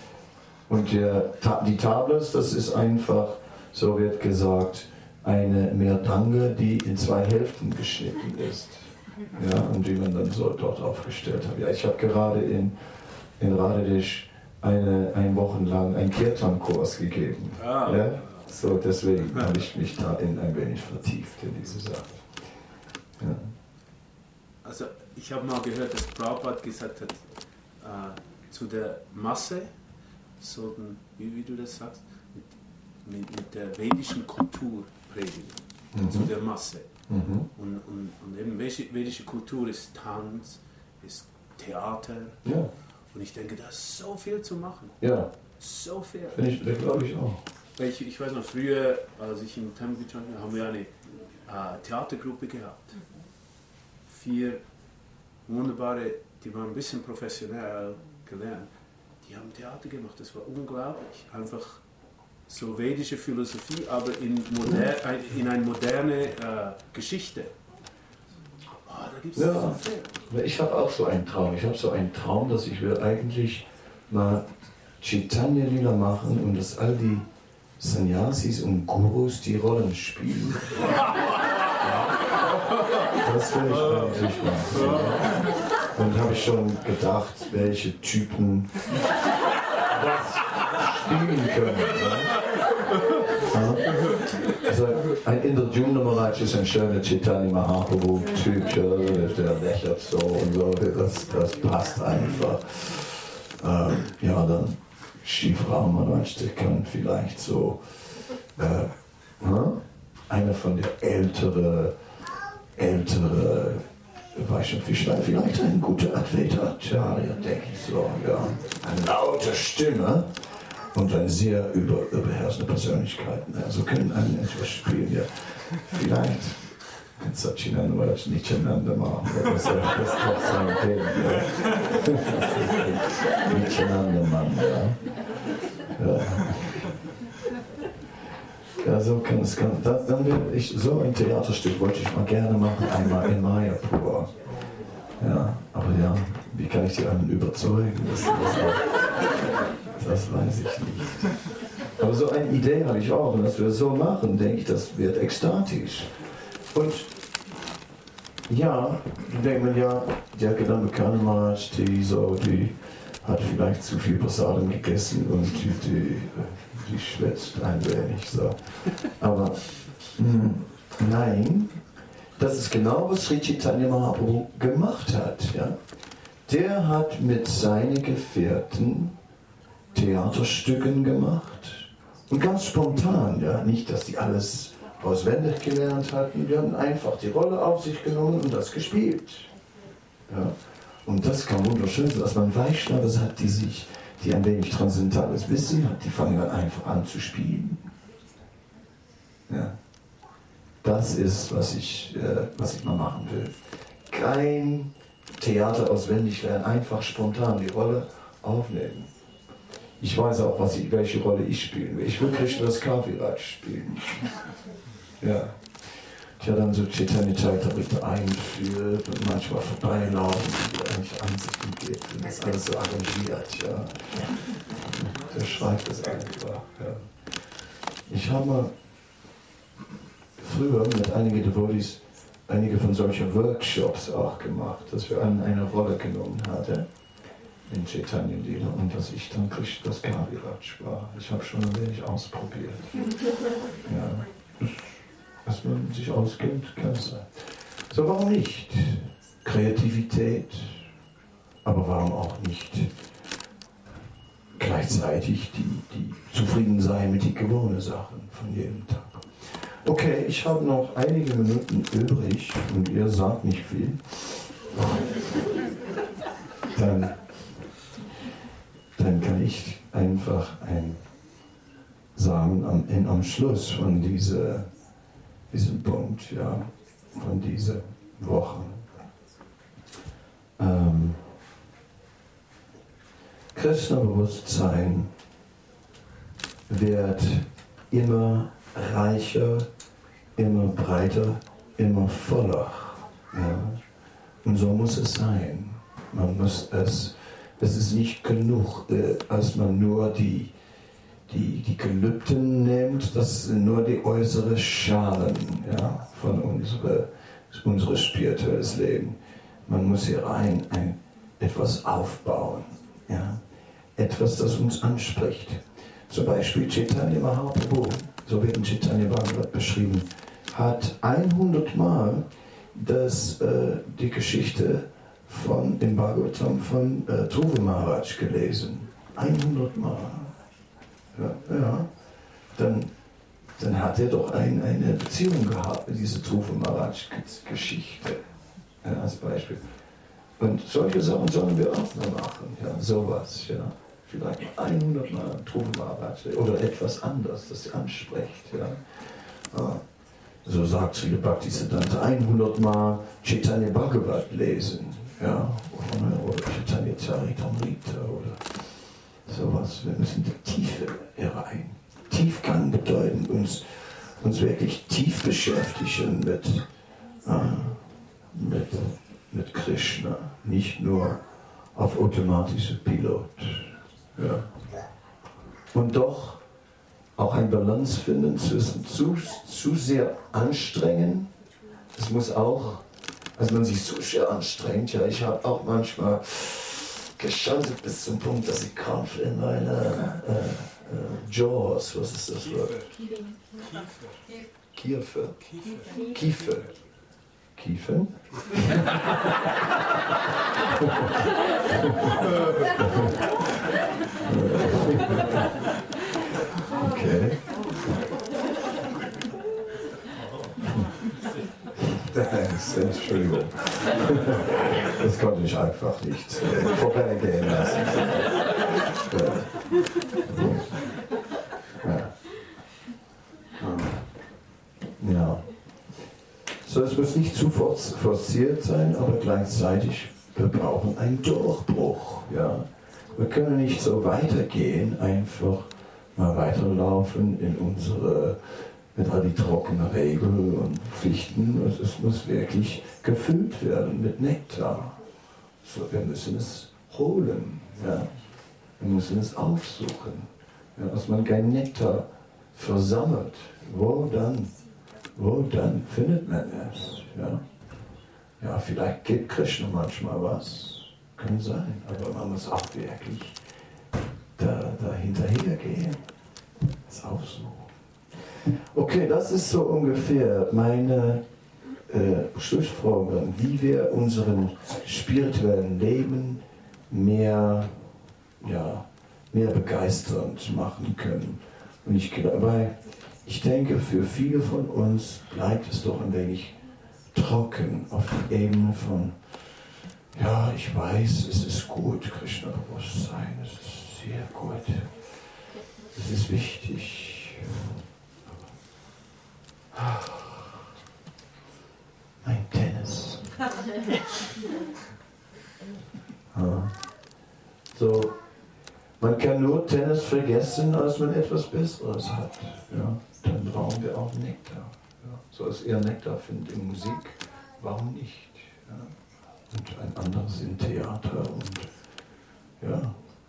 Und der, die Tables, das ist einfach, so wird gesagt, eine Merdange, die in zwei Hälften geschnitten ist. Ja, und die man dann so dort aufgestellt hat. Ja, ich habe gerade in, in Radedisch eine, ein Wochen lang einen Kirtan-Kurs gegeben. Ah. Ja, so deswegen habe ich mich da in ein wenig vertieft in diese Sache. Ja. Also ich habe mal gehört, dass Prabhupada gesagt hat, äh, zu der Masse, so, wie, wie du das sagst, mit, mit, mit der vedischen Kultur predigen, mhm. zu der Masse. Mhm. Und, und, und eben vedische Kultur ist Tanz, ist Theater. Ja. Und ich denke, da ist so viel zu machen. Ja. So viel. Ich, das glaube ich auch. Ich, ich weiß noch, früher, als ich im Tempel gestanden habe, haben wir eine äh, Theatergruppe gehabt. Vier wunderbare, die waren ein bisschen professionell gelernt. Die haben Theater gemacht, das war unglaublich. Einfach so vedische Philosophie, aber in, moder in eine moderne äh, Geschichte. Oh, da gibt's ja, so viel. Ich habe auch so einen Traum. Ich habe so einen Traum, dass ich will eigentlich mal Chaitanya Lila machen und dass all die Sannyasis und Gurus die Rollen spielen. Das will ich eigentlich machen. Und habe ich schon gedacht, welche Typen das spielen können. Ja? Also ein Indrajuna Maharaj ist ein schöner Chaitanya Mahaprabhu-Typ, der, der lächelt so und so, das, das passt einfach. Ähm, ja, dann Shivram Maharaj, der kann vielleicht so äh, hm? einer von der ältere, ältere Vaishnav-Fischlein, vielleicht ein guter Advaita Acharya, denke ich so, ja. Eine laute Stimme und eine sehr über, überherrschende Persönlichkeit. Also können einen etwas spielen, ja. Vielleicht kann Satchitananda Maharaj Nityananda machen, das ist doch sein Ding, ja. Nityananda Mann, ja. Ja. Ja, so kann es, kann, das, dann will ich, so ein Theaterstück wollte ich mal gerne machen, einmal in Mayapur. Ja, aber ja, wie kann ich die anderen überzeugen? Das, das, das weiß ich nicht. Aber so eine Idee habe ich auch, und dass wir so machen, denke ich, das wird ekstatisch. Und ja, dann denkt man ja, der Kadamba Maharaj, die so, die hat vielleicht zu viel Prasadam gegessen und die, die die schwätzt ein wenig so. Aber mh, nein, das ist genau, was Sri Chaitanya Mahaprabhu gemacht hat. Ja? Der hat mit seinen Gefährten Theaterstücken gemacht und ganz spontan, ja, nicht, dass die alles auswendig gelernt hatten, die haben einfach die Rolle auf sich genommen und das gespielt. Ja? Und das kann wunderschön sein, dass man Vaishnavas hat, die sich die ein wenig transzendentales Wissen hat, die fangen dann einfach an zu spielen. Ja. Das ist, was ich, äh, was ich mal machen will. Kein Theater auswendig lernen, einfach spontan die Rolle aufnehmen. Ich weiß auch, was ich, welche Rolle ich spielen will. Ich will Krishnas Kaviraj spielen. Ja. Ja, dann so Chaitanya Charitamrita einführt und manchmal vorbeilaufen, die eigentlich Ansichten gibt und das alles so arrangiert, ja. Der schreibt das einfach, ja. Ich habe mal früher mit einigen Devotees einige von solchen Workshops auch gemacht, dass wir einen eine Rolle genommen hatten in Chaitanya Lila und dass ich dann Krishnas Kaviraj war. Ich habe schon ein wenig ausprobiert. Ja. Dass man sich auskennt, kann es sein. So, warum nicht? Kreativität, aber warum auch nicht gleichzeitig die, die zufrieden sein mit den gewohnten Sachen von jedem Tag. Okay, ich habe noch einige Minuten übrig und ihr sagt nicht viel. Dann, dann kann ich einfach ein sagen am, in, am Schluss von dieser, diesem Punkt, ja, von dieser Woche. Ähm, Krishna-Bewusstsein wird immer reicher, immer breiter, immer voller. Ja? Und so muss es sein. Man muss es, es ist nicht genug, äh, als man nur die, die, die Gelübden nimmt, das sind nur die äußeren Schalen, ja, von unserem unsere spirituelles Leben. Man muss hier rein ein, etwas aufbauen, ja? Etwas, das uns anspricht. Zum Beispiel Chaitanya Mahaprabhu, so wird in Chaitanya Bhagavat beschrieben, hat hundert Mal das, äh, die Geschichte von, im Bhagavatam von äh, Dhruva Maharaj gelesen. hundert Mal. Ja, ja. Dann, dann hat er doch ein, eine Beziehung gehabt mit dieser Dhruva Maharaj-Geschichte, ja, als Beispiel. Und solche Sachen sollen wir auch noch machen, ja, sowas, ja. Vielleicht hundert Mal Dhruva Maharaj oder etwas anderes, das sie anspricht, ja. So sagt Srila Bhaktisiddhanta, hundert Mal Chaitanya Bhagavat lesen, ja, oder, oder Chaitanya Charitamrita oder sowas. Wir müssen die Tiefe herein. Tiefgang bedeutet uns, uns wirklich tief beschäftigen mit, äh, mit, mit Krishna, nicht nur auf automatische Pilot. Ja. Und doch auch ein Balance finden zwischen zu, zu sehr anstrengen. Es muss auch, als man sich so sehr anstrengt, ja, ich habe auch manchmal geschantet bis zum Punkt, dass ich Krampf in meiner äh, äh, Jaws, was ist das Wort? Kiefer. Kiefer. Kiefer. Kiefer. Okay. Thanks, Entschuldigung. Das konnte ich einfach nicht äh, vorbeigehen lassen. Ja. Ja. So, es muss nicht zu forciert sein, aber gleichzeitig, wir brauchen einen Durchbruch. Ja. Wir können nicht so weitergehen, einfach mal weiterlaufen in unsere, mit all die trockenen Regeln und Pflichten. Und es muss wirklich gefüllt werden mit Nektar. So, wir müssen es holen. Ja. Wir müssen es aufsuchen. Ja, dass man kein Nektar versammelt, wo dann? Wo dann findet man es? Ja, ja, vielleicht gibt Krishna manchmal was, kann sein, aber man muss auch wirklich da, da hinterhergehen, das aufsuchen. Okay, das ist so ungefähr meine äh, Schlussfolgerung, wie wir unseren spirituellen Leben mehr, ja, mehr begeisternd machen können. Und ich glaube, Ich denke, für viele von uns bleibt es doch ein wenig trocken auf der Ebene von, ja, ich weiß, es ist gut, Krishna-Bewusstsein, es ist sehr gut, es ist wichtig. Mein Tennis. Ja. So, man kann nur Tennis vergessen, als man etwas Besseres hat. Ja. Dann brauchen wir auch Nektar. Ja. So als ihr Nektar findet in Musik, warum nicht? Ja. Und ein anderes in Theater und ja.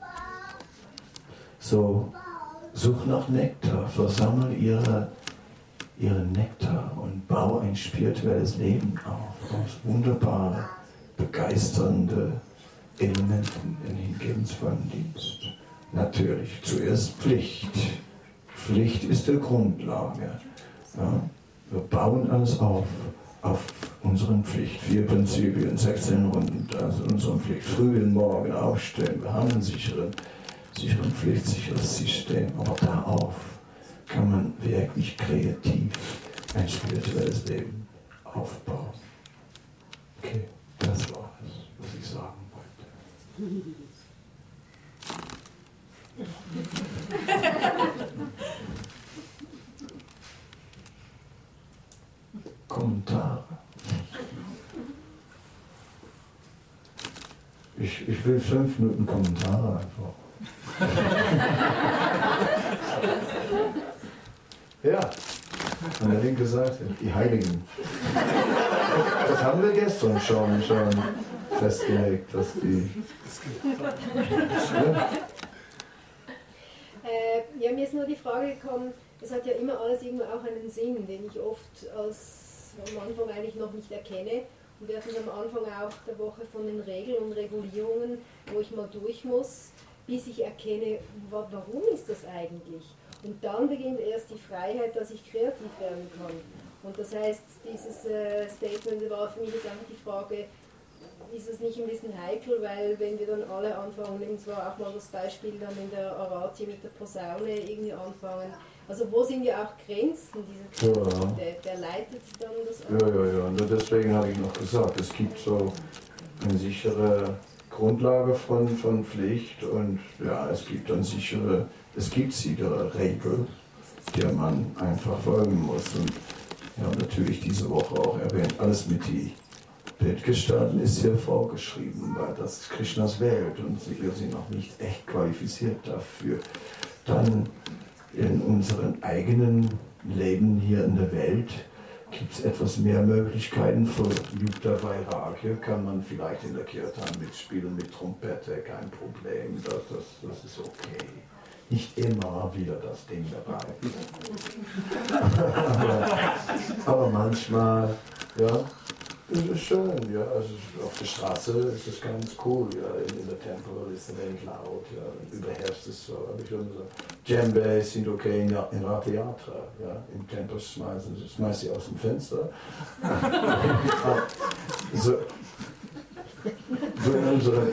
So, such nach Nektar, versammle ihre, ihren Nektar und baue ein spirituelles Leben auf, aus wunderbaren, begeisternden Elementen in hingebensvollen Dienst. Natürlich, zuerst Pflicht. Pflicht ist die Grundlage. Ja, wir bauen alles auf, auf unseren Pflicht. Vier Prinzipien, sechzehn Runden, also unsere Pflicht. Früh in Morgen aufstehen, wir haben einen sicheren sicheren, pflichtsicheres System. Aber darauf kann man wirklich kreativ ein spirituelles Leben aufbauen. Okay, das war es, was ich sagen wollte. Kommentare. Ich, ich will fünf Minuten Kommentare einfach. Ja, an der linken Seite, die Heiligen. Das haben wir gestern schon, schon festgelegt, dass die... Ja. Äh, ja, mir ist nur die Frage gekommen, es hat ja immer alles irgendwo auch einen Sinn, den ich oft als am Anfang eigentlich noch nicht erkenne. Und wir hatten am Anfang auch der Woche von den Regeln und Regulierungen, wo ich mal durch muss, bis ich erkenne, warum ist das eigentlich? Und dann beginnt erst die Freiheit, dass ich kreativ werden kann. Und das heißt, dieses äh, Statement war für mich jetzt einfach die Frage, ist es nicht ein bisschen heikel, weil wenn wir dann alle anfangen, und zwar auch mal das Beispiel dann in der Arati mit der Posaune irgendwie anfangen, also wo sind ja auch Grenzen dieser Kreativität, ja. Der leitet dann das an. Ja, ja, ja, und deswegen habe ich noch gesagt, es gibt so eine sichere Grundlage von, von Pflicht und ja, es gibt eine sichere, es gibt sichere Regeln, der man einfach folgen muss. Und wir haben natürlich diese Woche auch erwähnt, alles mit die Bildgestalten ist hier vorgeschrieben, weil das ist Krishnas Welt und wir sind noch nicht echt qualifiziert dafür. Dann in unserem eigenen Leben hier in der Welt gibt es etwas mehr Möglichkeiten für Yukta Vairagya, kann man vielleicht in der Kirtan mitspielen mit Trompete, kein Problem, das, das, das ist okay. Nicht immer wieder das Ding dabei. aber, aber manchmal, ja, ist es schön, ja, also auf der Straße ist es ganz cool, ja, in, in der Tempel ist es wenig laut, ja, überherrscht es so, habe ich schon gesagt. Djembes sind okay in, in Radtheater, ja, im Tempel schmeißen, schmeißen sie aus dem Fenster. so, so in unsere...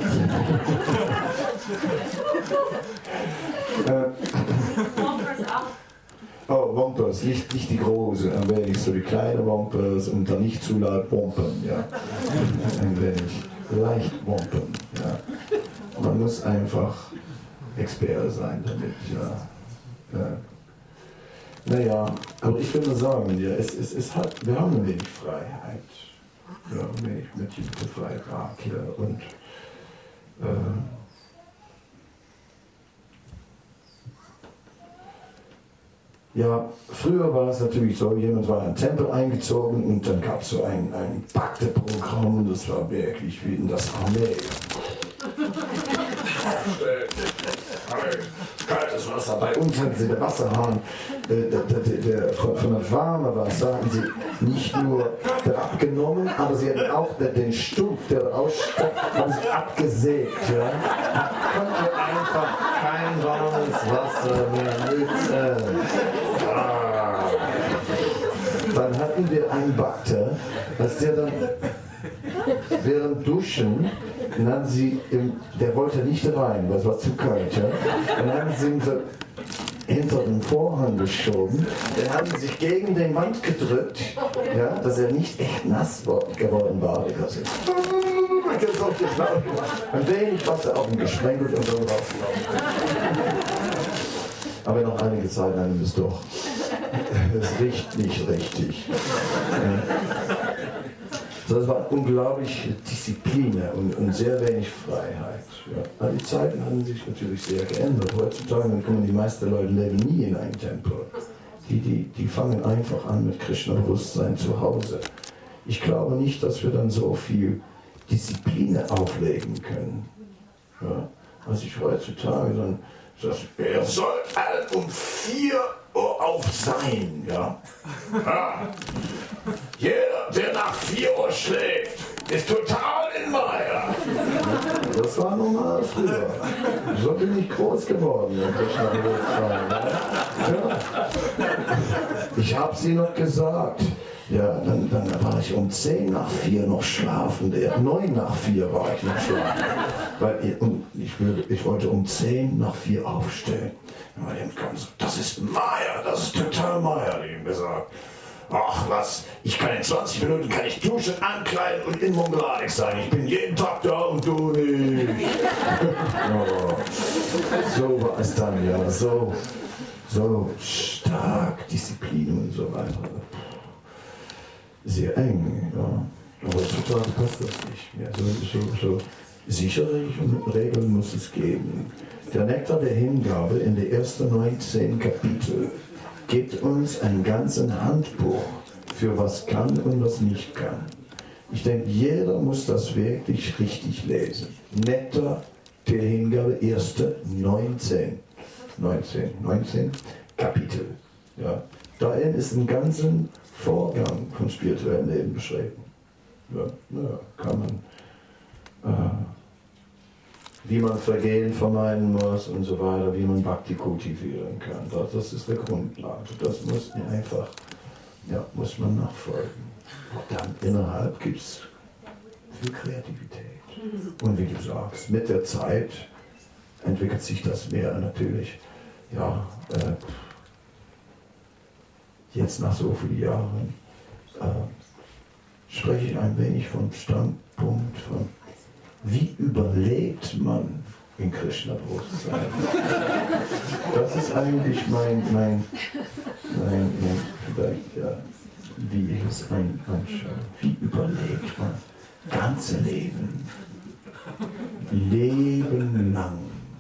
Oh, Wompers, nicht, nicht die große, ein wenig so die kleine Wompers und dann nicht zu laut Wompern, ja. Ein wenig leicht Wompern, ja. Man muss einfach Experte sein damit, ja. ja. Naja, aber ich würde sagen, ja, es, es, es hat, wir haben ein wenig Freiheit, ja, ein wenig mit Yukta Vairagya und äh, ja, früher war es natürlich so, jemand war in den Tempel eingezogen und dann gab es so ein, ein Bhakti-Programm, das war wirklich wie in das Armee. Kaltes Wasser, bei uns hatten sie den Wasserhahn, äh, der, der, der, von, von der warme Wasser hatten sie nicht nur abgenommen, aber sie hatten auch den, den Stumpf, der raussteckt, haben sie abgesägt. Ja? Man konnte einfach kein warmes Wasser mehr nutzen. Ah. Dann hatten wir einen Bhakta, dass der dann während Duschen, dann haben sie, im, der wollte nicht rein, weil es war zu kalt, ja? Dann haben sie ihn so hinter den Vorhang geschoben, dann haben sie sich gegen den Wand gedrückt, ja, dass er nicht echt nass geworden war. Ein wenig Wasser auf ihn gesprengelt und dann rausgelaufen. Aber noch einige Zeit lang ist es doch, es riecht nicht richtig. Ja. Das war unglaubliche Disziplin und, und sehr wenig Freiheit. Ja. Aber die Zeiten haben sich natürlich sehr geändert. Heutzutage kommen die meisten Leute leben nie in einen Tempel. Die, die, die fangen einfach an mit Krishna-Bewusstsein zu Hause. Ich glaube nicht, dass wir dann so viel Disziplin auflegen können. Ja. Was ich heutzutage dann sage, er soll all um vier Uhr auf sein. Ja. Ja. Jeder, der nach vier Uhr schläft, ist total in Meier. Das war normal früher. So bin ich groß geworden. Ja. Ich habe sie noch gesagt. Ja, dann, dann war ich um zehn nach vier noch schlafen. Der neun nach vier war ich noch schlafen. Weil, und ich, würde, ich wollte um zehn nach vier aufstehen. Und dann kam so, das ist Meier, das ist total Meier, hat ihm gesagt. Ach was, ich kann in zwanzig Minuten kann ich duschen, ankleiden und in Mongolanik sein. Ich bin jeden Tag da und du nicht. Oh, so war es dann, ja, so, so stark, Disziplin und so weiter. Sehr eng, ja. Aber heutzutage passt das nicht mehr. So, so, so sichere Regeln muss es geben. Der Nektar der Hingabe in den ersten neunzehn Kapitel gibt uns ein ganzes Handbuch für was kann und was nicht kann. Ich denke, jeder muss das wirklich richtig lesen. Nektar der Hingabe, erste neunzehn, neunzehn, neunzehn Kapitel. Ja. Darin ist ein ganzer Vorgang von spirituellem Leben beschrieben. Ja, ja, kann man, äh, wie man Vergehen vermeiden muss und so weiter, wie man Bhakti kultivieren kann. Das, das ist die Grundlage. Das muss man einfach, ja, muss man nachfolgen. Und dann innerhalb gibt es viel Kreativität. Und wie du sagst, mit der Zeit entwickelt sich das mehr natürlich. Ja, äh, jetzt nach so vielen Jahren äh, spreche ich ein wenig vom Standpunkt von, wie überlebt man in Krishna-Bewusstsein? Das ist eigentlich mein, mein, mein, mein vielleicht, ja, wie ich es ein, anschaue. Wie überlebt man? Ganze Leben. Leben lang.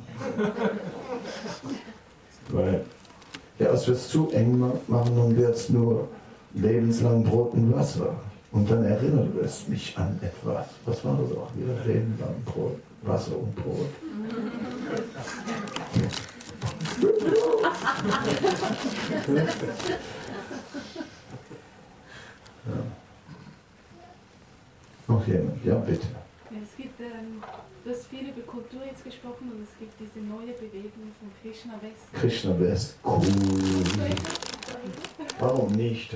Weil, ja, es wird zu eng machen, dann wird es nur lebenslang Brot und Wasser. Und dann erinnert es mich an etwas. Was war das auch wieder? Leben lang Brot, Wasser und Brot. Ja. Noch jemand? Ja, bitte. Ja, es gibt, ähm, du hast viel über Kultur jetzt gesprochen und es gibt diese neue Bewegung von Krishna West. Krishna West, cool. Warum nicht? Ja?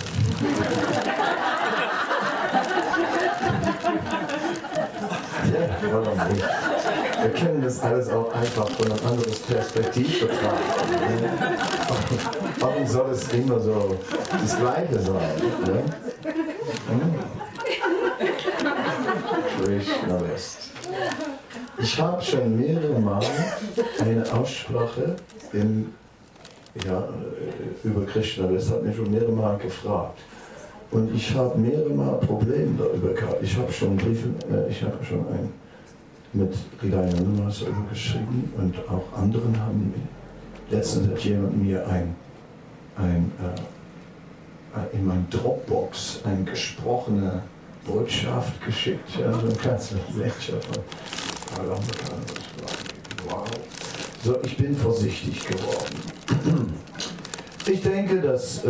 Ja, warum nicht? Wir können das alles auch einfach von einer anderen Perspektive betrachten. Warum soll es immer so das Gleiche sein? Ne? Krishna West. Ich habe schon mehrere Mal eine Aussprache im, ja, über Krishna West, hat mich schon mehrere Mal gefragt. Und ich habe mehrere Mal Probleme darüber gehabt. Ich habe schon Briefe, äh, ich habe schon ein, mit Hridayananda darüber geschrieben und auch anderen haben mir, letztens hat jemand mir ein, ein äh, in mein Dropbox eine gesprochene Botschaft geschickt, ja, so ein ganzes Lecture von Wow. So, ich bin vorsichtig geworden. Ich denke, dass äh,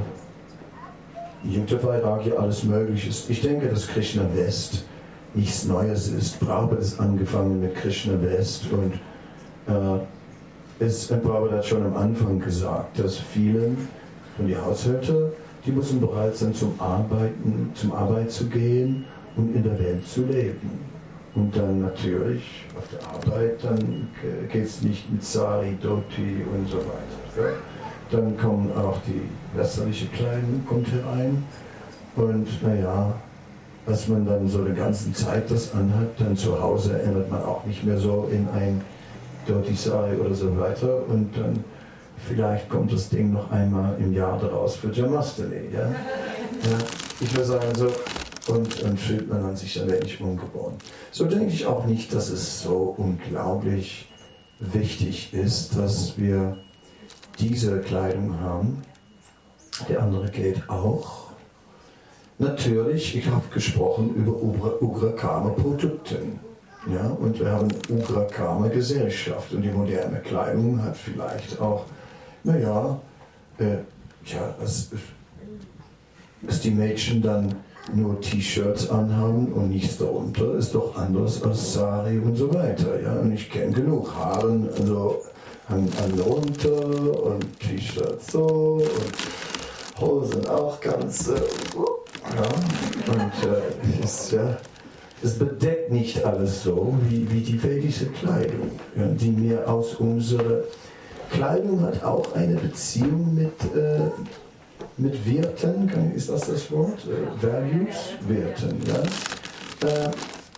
Yukta Vairagya alles möglich ist. Ich denke, dass Krishna West nichts Neues ist. Prabhupada ist angefangen mit Krishna West und äh, ist, Prabhupada hat schon am Anfang gesagt, dass viele von den Haushältern, die müssen bereit sein zum Arbeiten, zum Arbeit zu gehen und in der Welt zu leben. Und dann natürlich auf der Arbeit, dann geht es nicht mit Sari, Dhoti und so weiter. Ja? Dann kommen auch die westliche Kleidung kommt herein. Und naja, dass man dann so eine ganze Zeit das anhat, dann zu Hause erinnert man auch nicht mehr so in ein Dhoti Sari oder so weiter. Und dann vielleicht kommt das Ding noch einmal im Jahr daraus für Jamastani. Ja? Ja, ich würde sagen, so. Und dann fühlt man sich dann wirklich ungeboren. So denke ich auch nicht, dass es so unglaublich wichtig ist, dass wir diese Kleidung haben. Der andere geht auch. Natürlich, ich habe gesprochen über Ugra-Karma-Produkte. Ja, und wir haben Ugra-Karma-Gesellschaft. Und die moderne Kleidung hat vielleicht auch, naja, äh, ja, dass, dass die Mädchen dann nur T-Shirts anhaben und nichts darunter, ist doch anders als Sari und so weiter. Ja? Und ich kenne genug Haaren, also an, an runter und T-Shirts so und Hosen auch ganz, äh, ja. Und äh, ist, ja, es bedeckt nicht alles so wie, wie die vedische Kleidung, ja, die mehr aus unserer Kleidung hat auch eine Beziehung mit, äh, mit Werten, kann, ist das das Wort? Äh, Values? Werten, ja. Äh,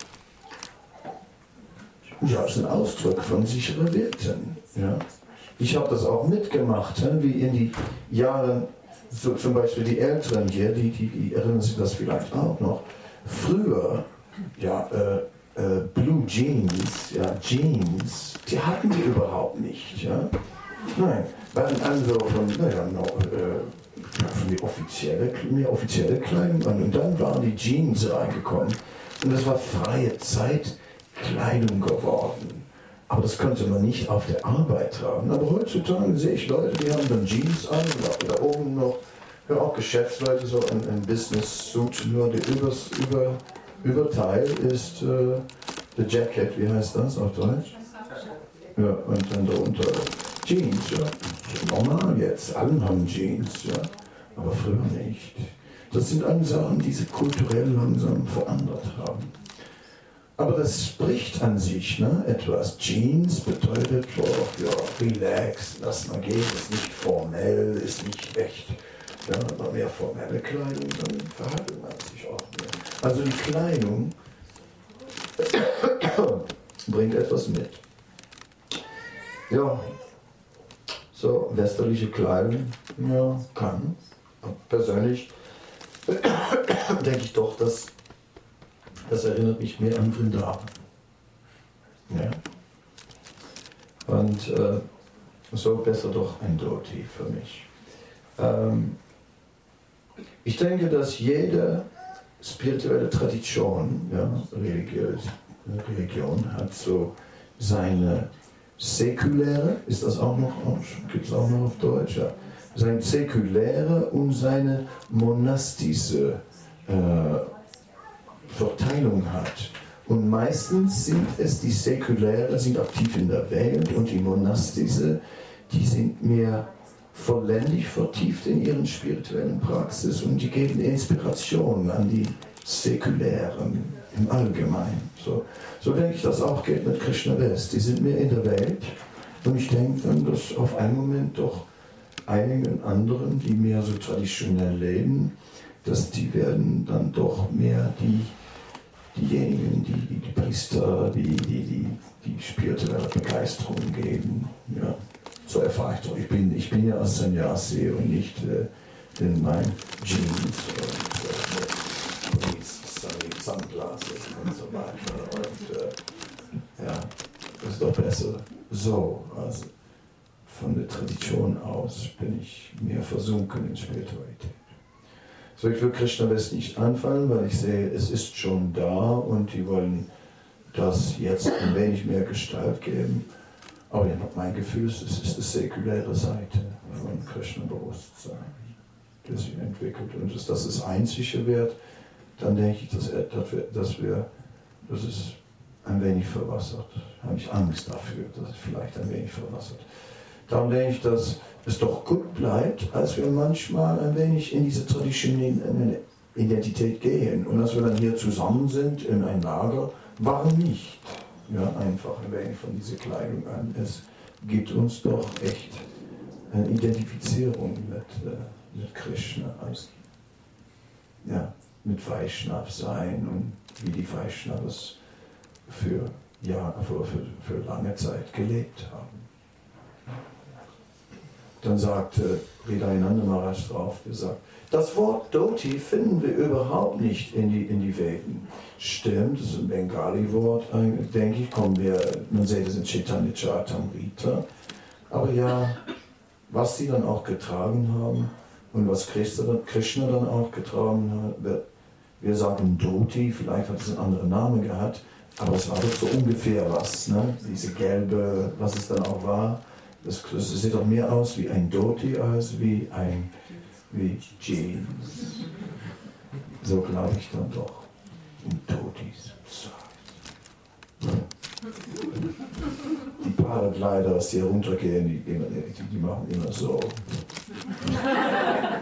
ja, ist ein Ausdruck von sicheren Werten, ja. Ich habe das auch mitgemacht, wie in die Jahren, so zum Beispiel die Älteren hier, die, die, die erinnern sich das vielleicht auch noch. Früher, ja, äh, äh, Blue Jeans, ja, Jeans, die hatten die überhaupt nicht, ja. Nein, waren also von, naja, no, äh, von die offizielle, mehr offizielle Kleidung an. Und dann waren die Jeans reingekommen. Und das war freie Zeit Kleidung geworden. Aber das konnte man nicht auf der Arbeit tragen. Aber heutzutage sehe ich Leute, die haben dann Jeans an und da oben noch, ja auch Geschäftsleute, so ein, ein Business-Suit, nur der Übers, Über, Überteil ist äh, der Jacket, wie heißt das auf Deutsch? Ja, und dann darunter Jeans, ja. Normal jetzt, alle haben Jeans, ja. Aber früher nicht. Das sind alle Sachen, die sich kulturell langsam verändert haben. Aber das spricht an sich, ne, etwas. Jeans bedeutet, oh, ja, relax, lass mal gehen, ist nicht formell, ist nicht echt. Ja, aber mehr formelle Kleidung, dann verhandelt man sich auch mehr. Also die Kleidung bringt etwas mit. Ja, so westerliche Kleidung, ja, kann. Persönlich denke ich doch, dass das erinnert mich mehr an Vrindavan. Ja. Und äh, so besser doch ein Dhoti für mich. Ähm, ich denke, dass jede spirituelle Tradition, ja, religiös, Religion hat so seine säkuläre, ist das auch noch, gibt es auch noch auf Deutsch, ja, seine säkuläre und seine monastische äh, Verteilung hat. Und meistens sind es die Säkuläre, sind aktiv in der Welt und die Monastische, die sind mehr vollendig vertieft in ihren spirituellen Praxis und die geben Inspiration an die Säkulären im Allgemeinen. So, so denke ich, das auch geht mit Krishna West. Die sind mehr in der Welt und ich denke dann, dass auf einen Moment doch einigen anderen, die mehr so traditionell leben, dass die werden dann doch mehr die diejenigen, die, die Priester, die, die, die, die spirituelle Begeisterung geben. Ja, so erfahre ich doch. Ich bin, ich bin ja als Sannyasi und nicht äh, in meinen Jeans und äh, Sunglasses und so weiter. Und äh, ja, das ist doch besser so. Also von der Tradition aus bin ich mehr versunken in Spiritualität. So, ich will Krishna West nicht anfangen, weil ich sehe, es ist schon da und die wollen das jetzt ein wenig mehr Gestalt geben. Aber ja, mein Gefühl ist, es ist die säkuläre Seite von Krishna-Bewusstsein, das sich entwickelt. Und dass das das Einzige wird, dann denke ich, dass, dass wir, das ist ein wenig verwassert. Da habe ich Angst dafür, dass es vielleicht ein wenig verwassert. Darum denke ich, dass es doch gut bleibt, als wir manchmal ein wenig in diese traditionelle Identität gehen. Und als wir dann hier zusammen sind in ein Lager, warum nicht? Ja, einfach ein wenig von dieser Kleidung an. Es gibt uns doch echt eine Identifizierung mit, äh, mit Krishna, als, ja, mit Vaishnav sein und wie die Vaishnavas für, ja, für, für, für lange Zeit gelebt haben. Dann sagte Hridayananda Maharaj drauf, gesagt, das Wort Dhoti finden wir überhaupt nicht in die, in die Veden. Stimmt, das ist ein Bengali-Wort, denke ich, kommen wir, man sieht es in Chaitanya Charitamrita. Aber ja, was sie dann auch getragen haben und was Krishna dann auch getragen hat, wir sagen Dhoti, vielleicht hat es einen anderen Namen gehabt, aber es war doch so ungefähr was, ne? Diese gelbe, was es dann auch war. Das, das sieht doch mehr aus wie ein Dhoti als wie ein wie Jeans. So glaube ich dann doch. Und Dhotis. Die Paraglider, die hier runtergehen, die, die, die machen immer so.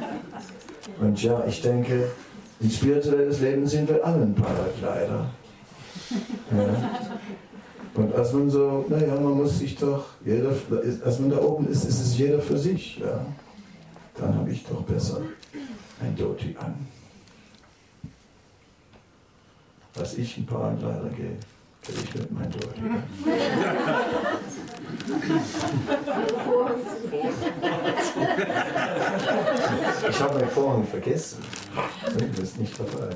Und ja, ich denke, im spirituellen Leben sind wir alle ein Paraglider. Ja. Und als man so, naja, man muss sich doch, jeder, als man da oben ist, ist es jeder für sich. Ja. Dann habe ich doch besser ein Dhoti an. Als ich ein paar Kleider gehe, gehe ich mit meinem Dhoti an. Ich habe meinen Vorhang vergessen. Das ist nicht dabei.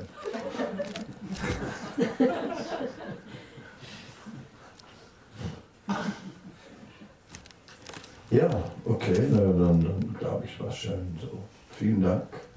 Ja, okay, na, dann, dann glaube ich, war schön so. Vielen Dank.